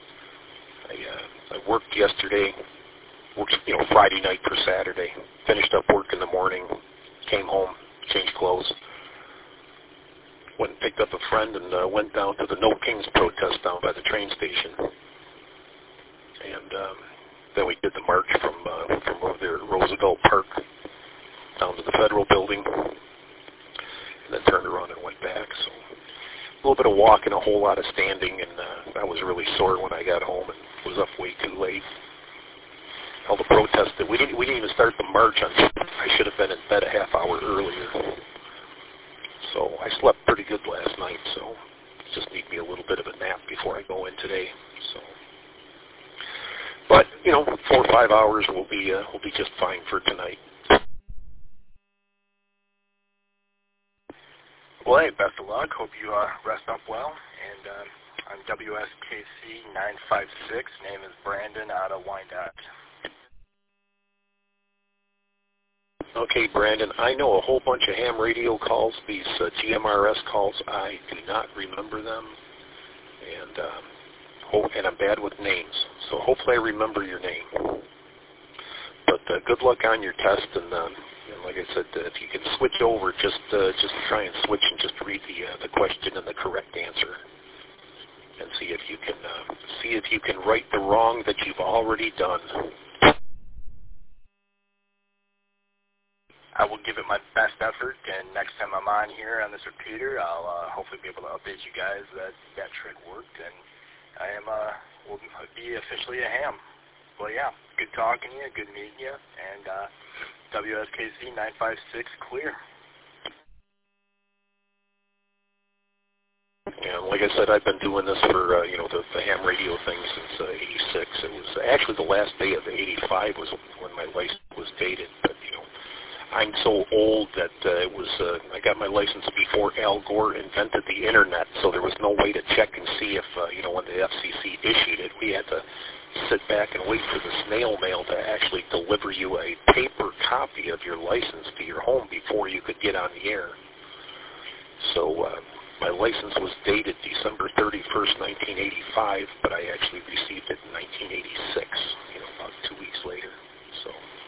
I worked yesterday. Worked Friday night for Saturday. Finished up work in the morning. Came home. Changed clothes. Went and picked up a friend and went down to the No Kings protest down by the train station. And then we did the march from over there at Roosevelt Park down to the Federal Building, and then turned around and went back. So a little bit of walking, a whole lot of standing, and I was really sore when I got home and was up way too late. All the protests that we didn't even start the march on. I should have been in bed a half hour earlier. So I slept pretty good last night. So just need me a little bit of a nap before I go in today. So, but 4 or 5 hours will be just fine for tonight. Well, hey, best of luck. Hope you rest up well. And I'm WSKC 956. Name is Brandon out of Wyandotte. Okay, Brandon, I know a whole bunch of ham radio calls, these GMRS calls. I do not remember them, and I'm bad with names, so hopefully I remember your name. But good luck on your test, and like I said, if you can switch over, just try and switch and just read the question and the correct answer, and see if you can right the wrong that you've already done. I will give it my best effort, and next time I'm on here on this repeater, I'll hopefully be able to update you guys that trick worked, and I will be officially a ham. Well, yeah, good talking to you, good meeting you, and WSKC 956 clear. And like I said, I've been doing this for, the ham radio thing since 86. It was actually the last day of 85 was when my license was dated. But, I'm so old that I got my license before Al Gore invented the Internet, so there was no way to check and see if, when the FCC issued it, we had to sit back and wait for the snail mail to actually deliver you a paper copy of your license to your home before you could get on the air. So my license was dated December 31st, 1985, but I actually received it in 1986, about 2 weeks later. So,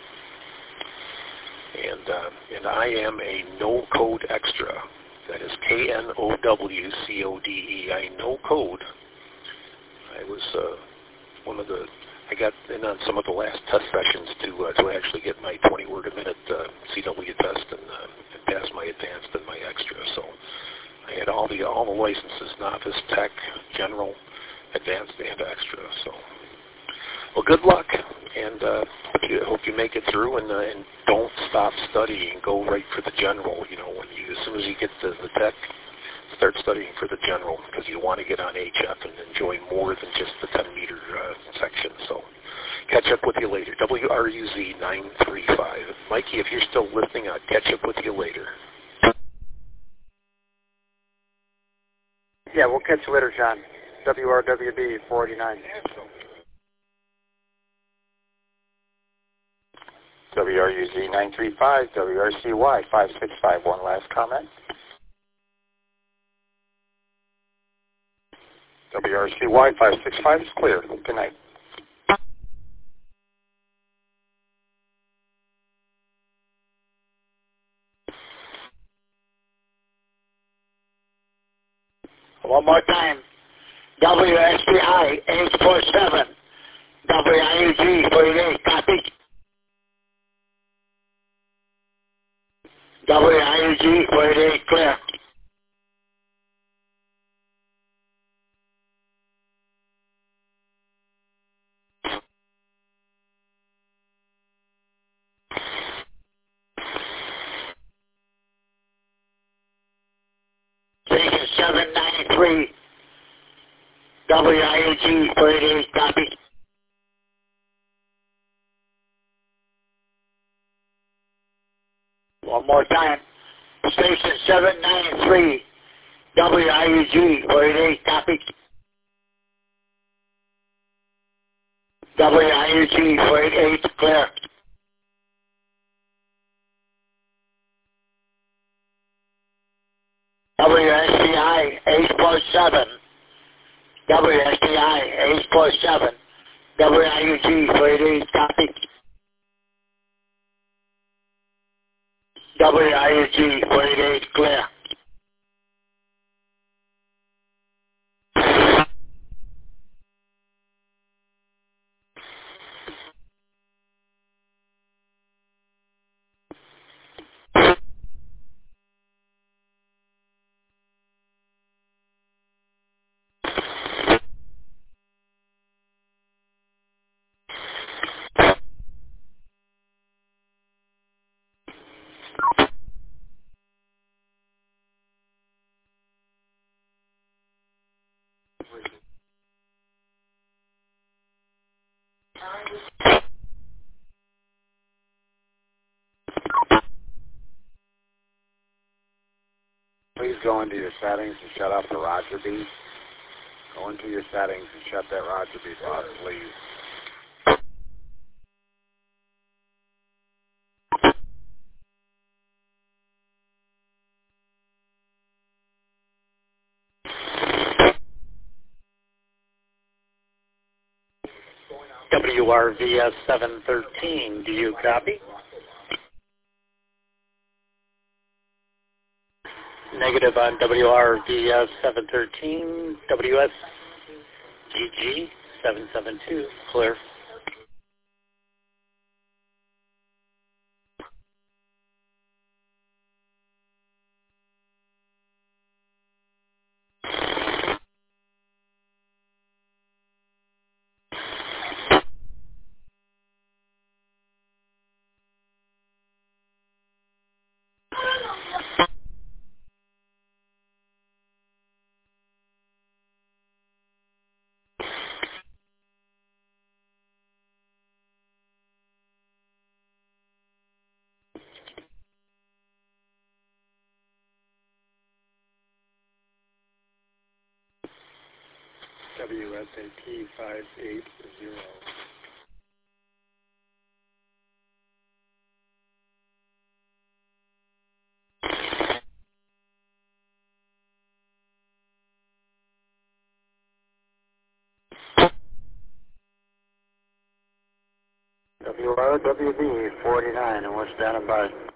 and I am a no-code extra. That is KNOWCODE. I no code. I was I got in on some of the last test sessions to actually get my 20 word a minute CW test and pass my advanced and my extra. So I had all the licenses: novice, tech, general, advanced, and extra. So, well, good luck, and hope you make it through, and don't stop studying. Go right for the general. As soon as you get to the tech, start studying for the general, because you want to get on HF and enjoy more than just the 10-meter section. So catch up with you later. WRUZ 935. Mikey, if you're still listening, I'll catch up with you later. Yeah, we'll catch you later, John. WRWB 489. WRUZ 935, WRCY 565. One last comment. WRCY 565 is clear. Good night. One more time. WSPI 847. WIUG 48. Copy. WIUG 48. Clear. Station 793. WIUG 48. Copy. One more time. Station 793. WIUG 48. Copy. WIUG 48. Clear. WSPI 847. WSPI 847. WIUG 48. Copy. WIUG 48. Clear. Please go into your settings and shut off the Roger beep. Go into your settings and shut that Roger beep off, please. WRVS 713, do you copy? Negative on WRVS 713, WSGG 772, clear. WSAP 580. WRWB 49, and we're standing by.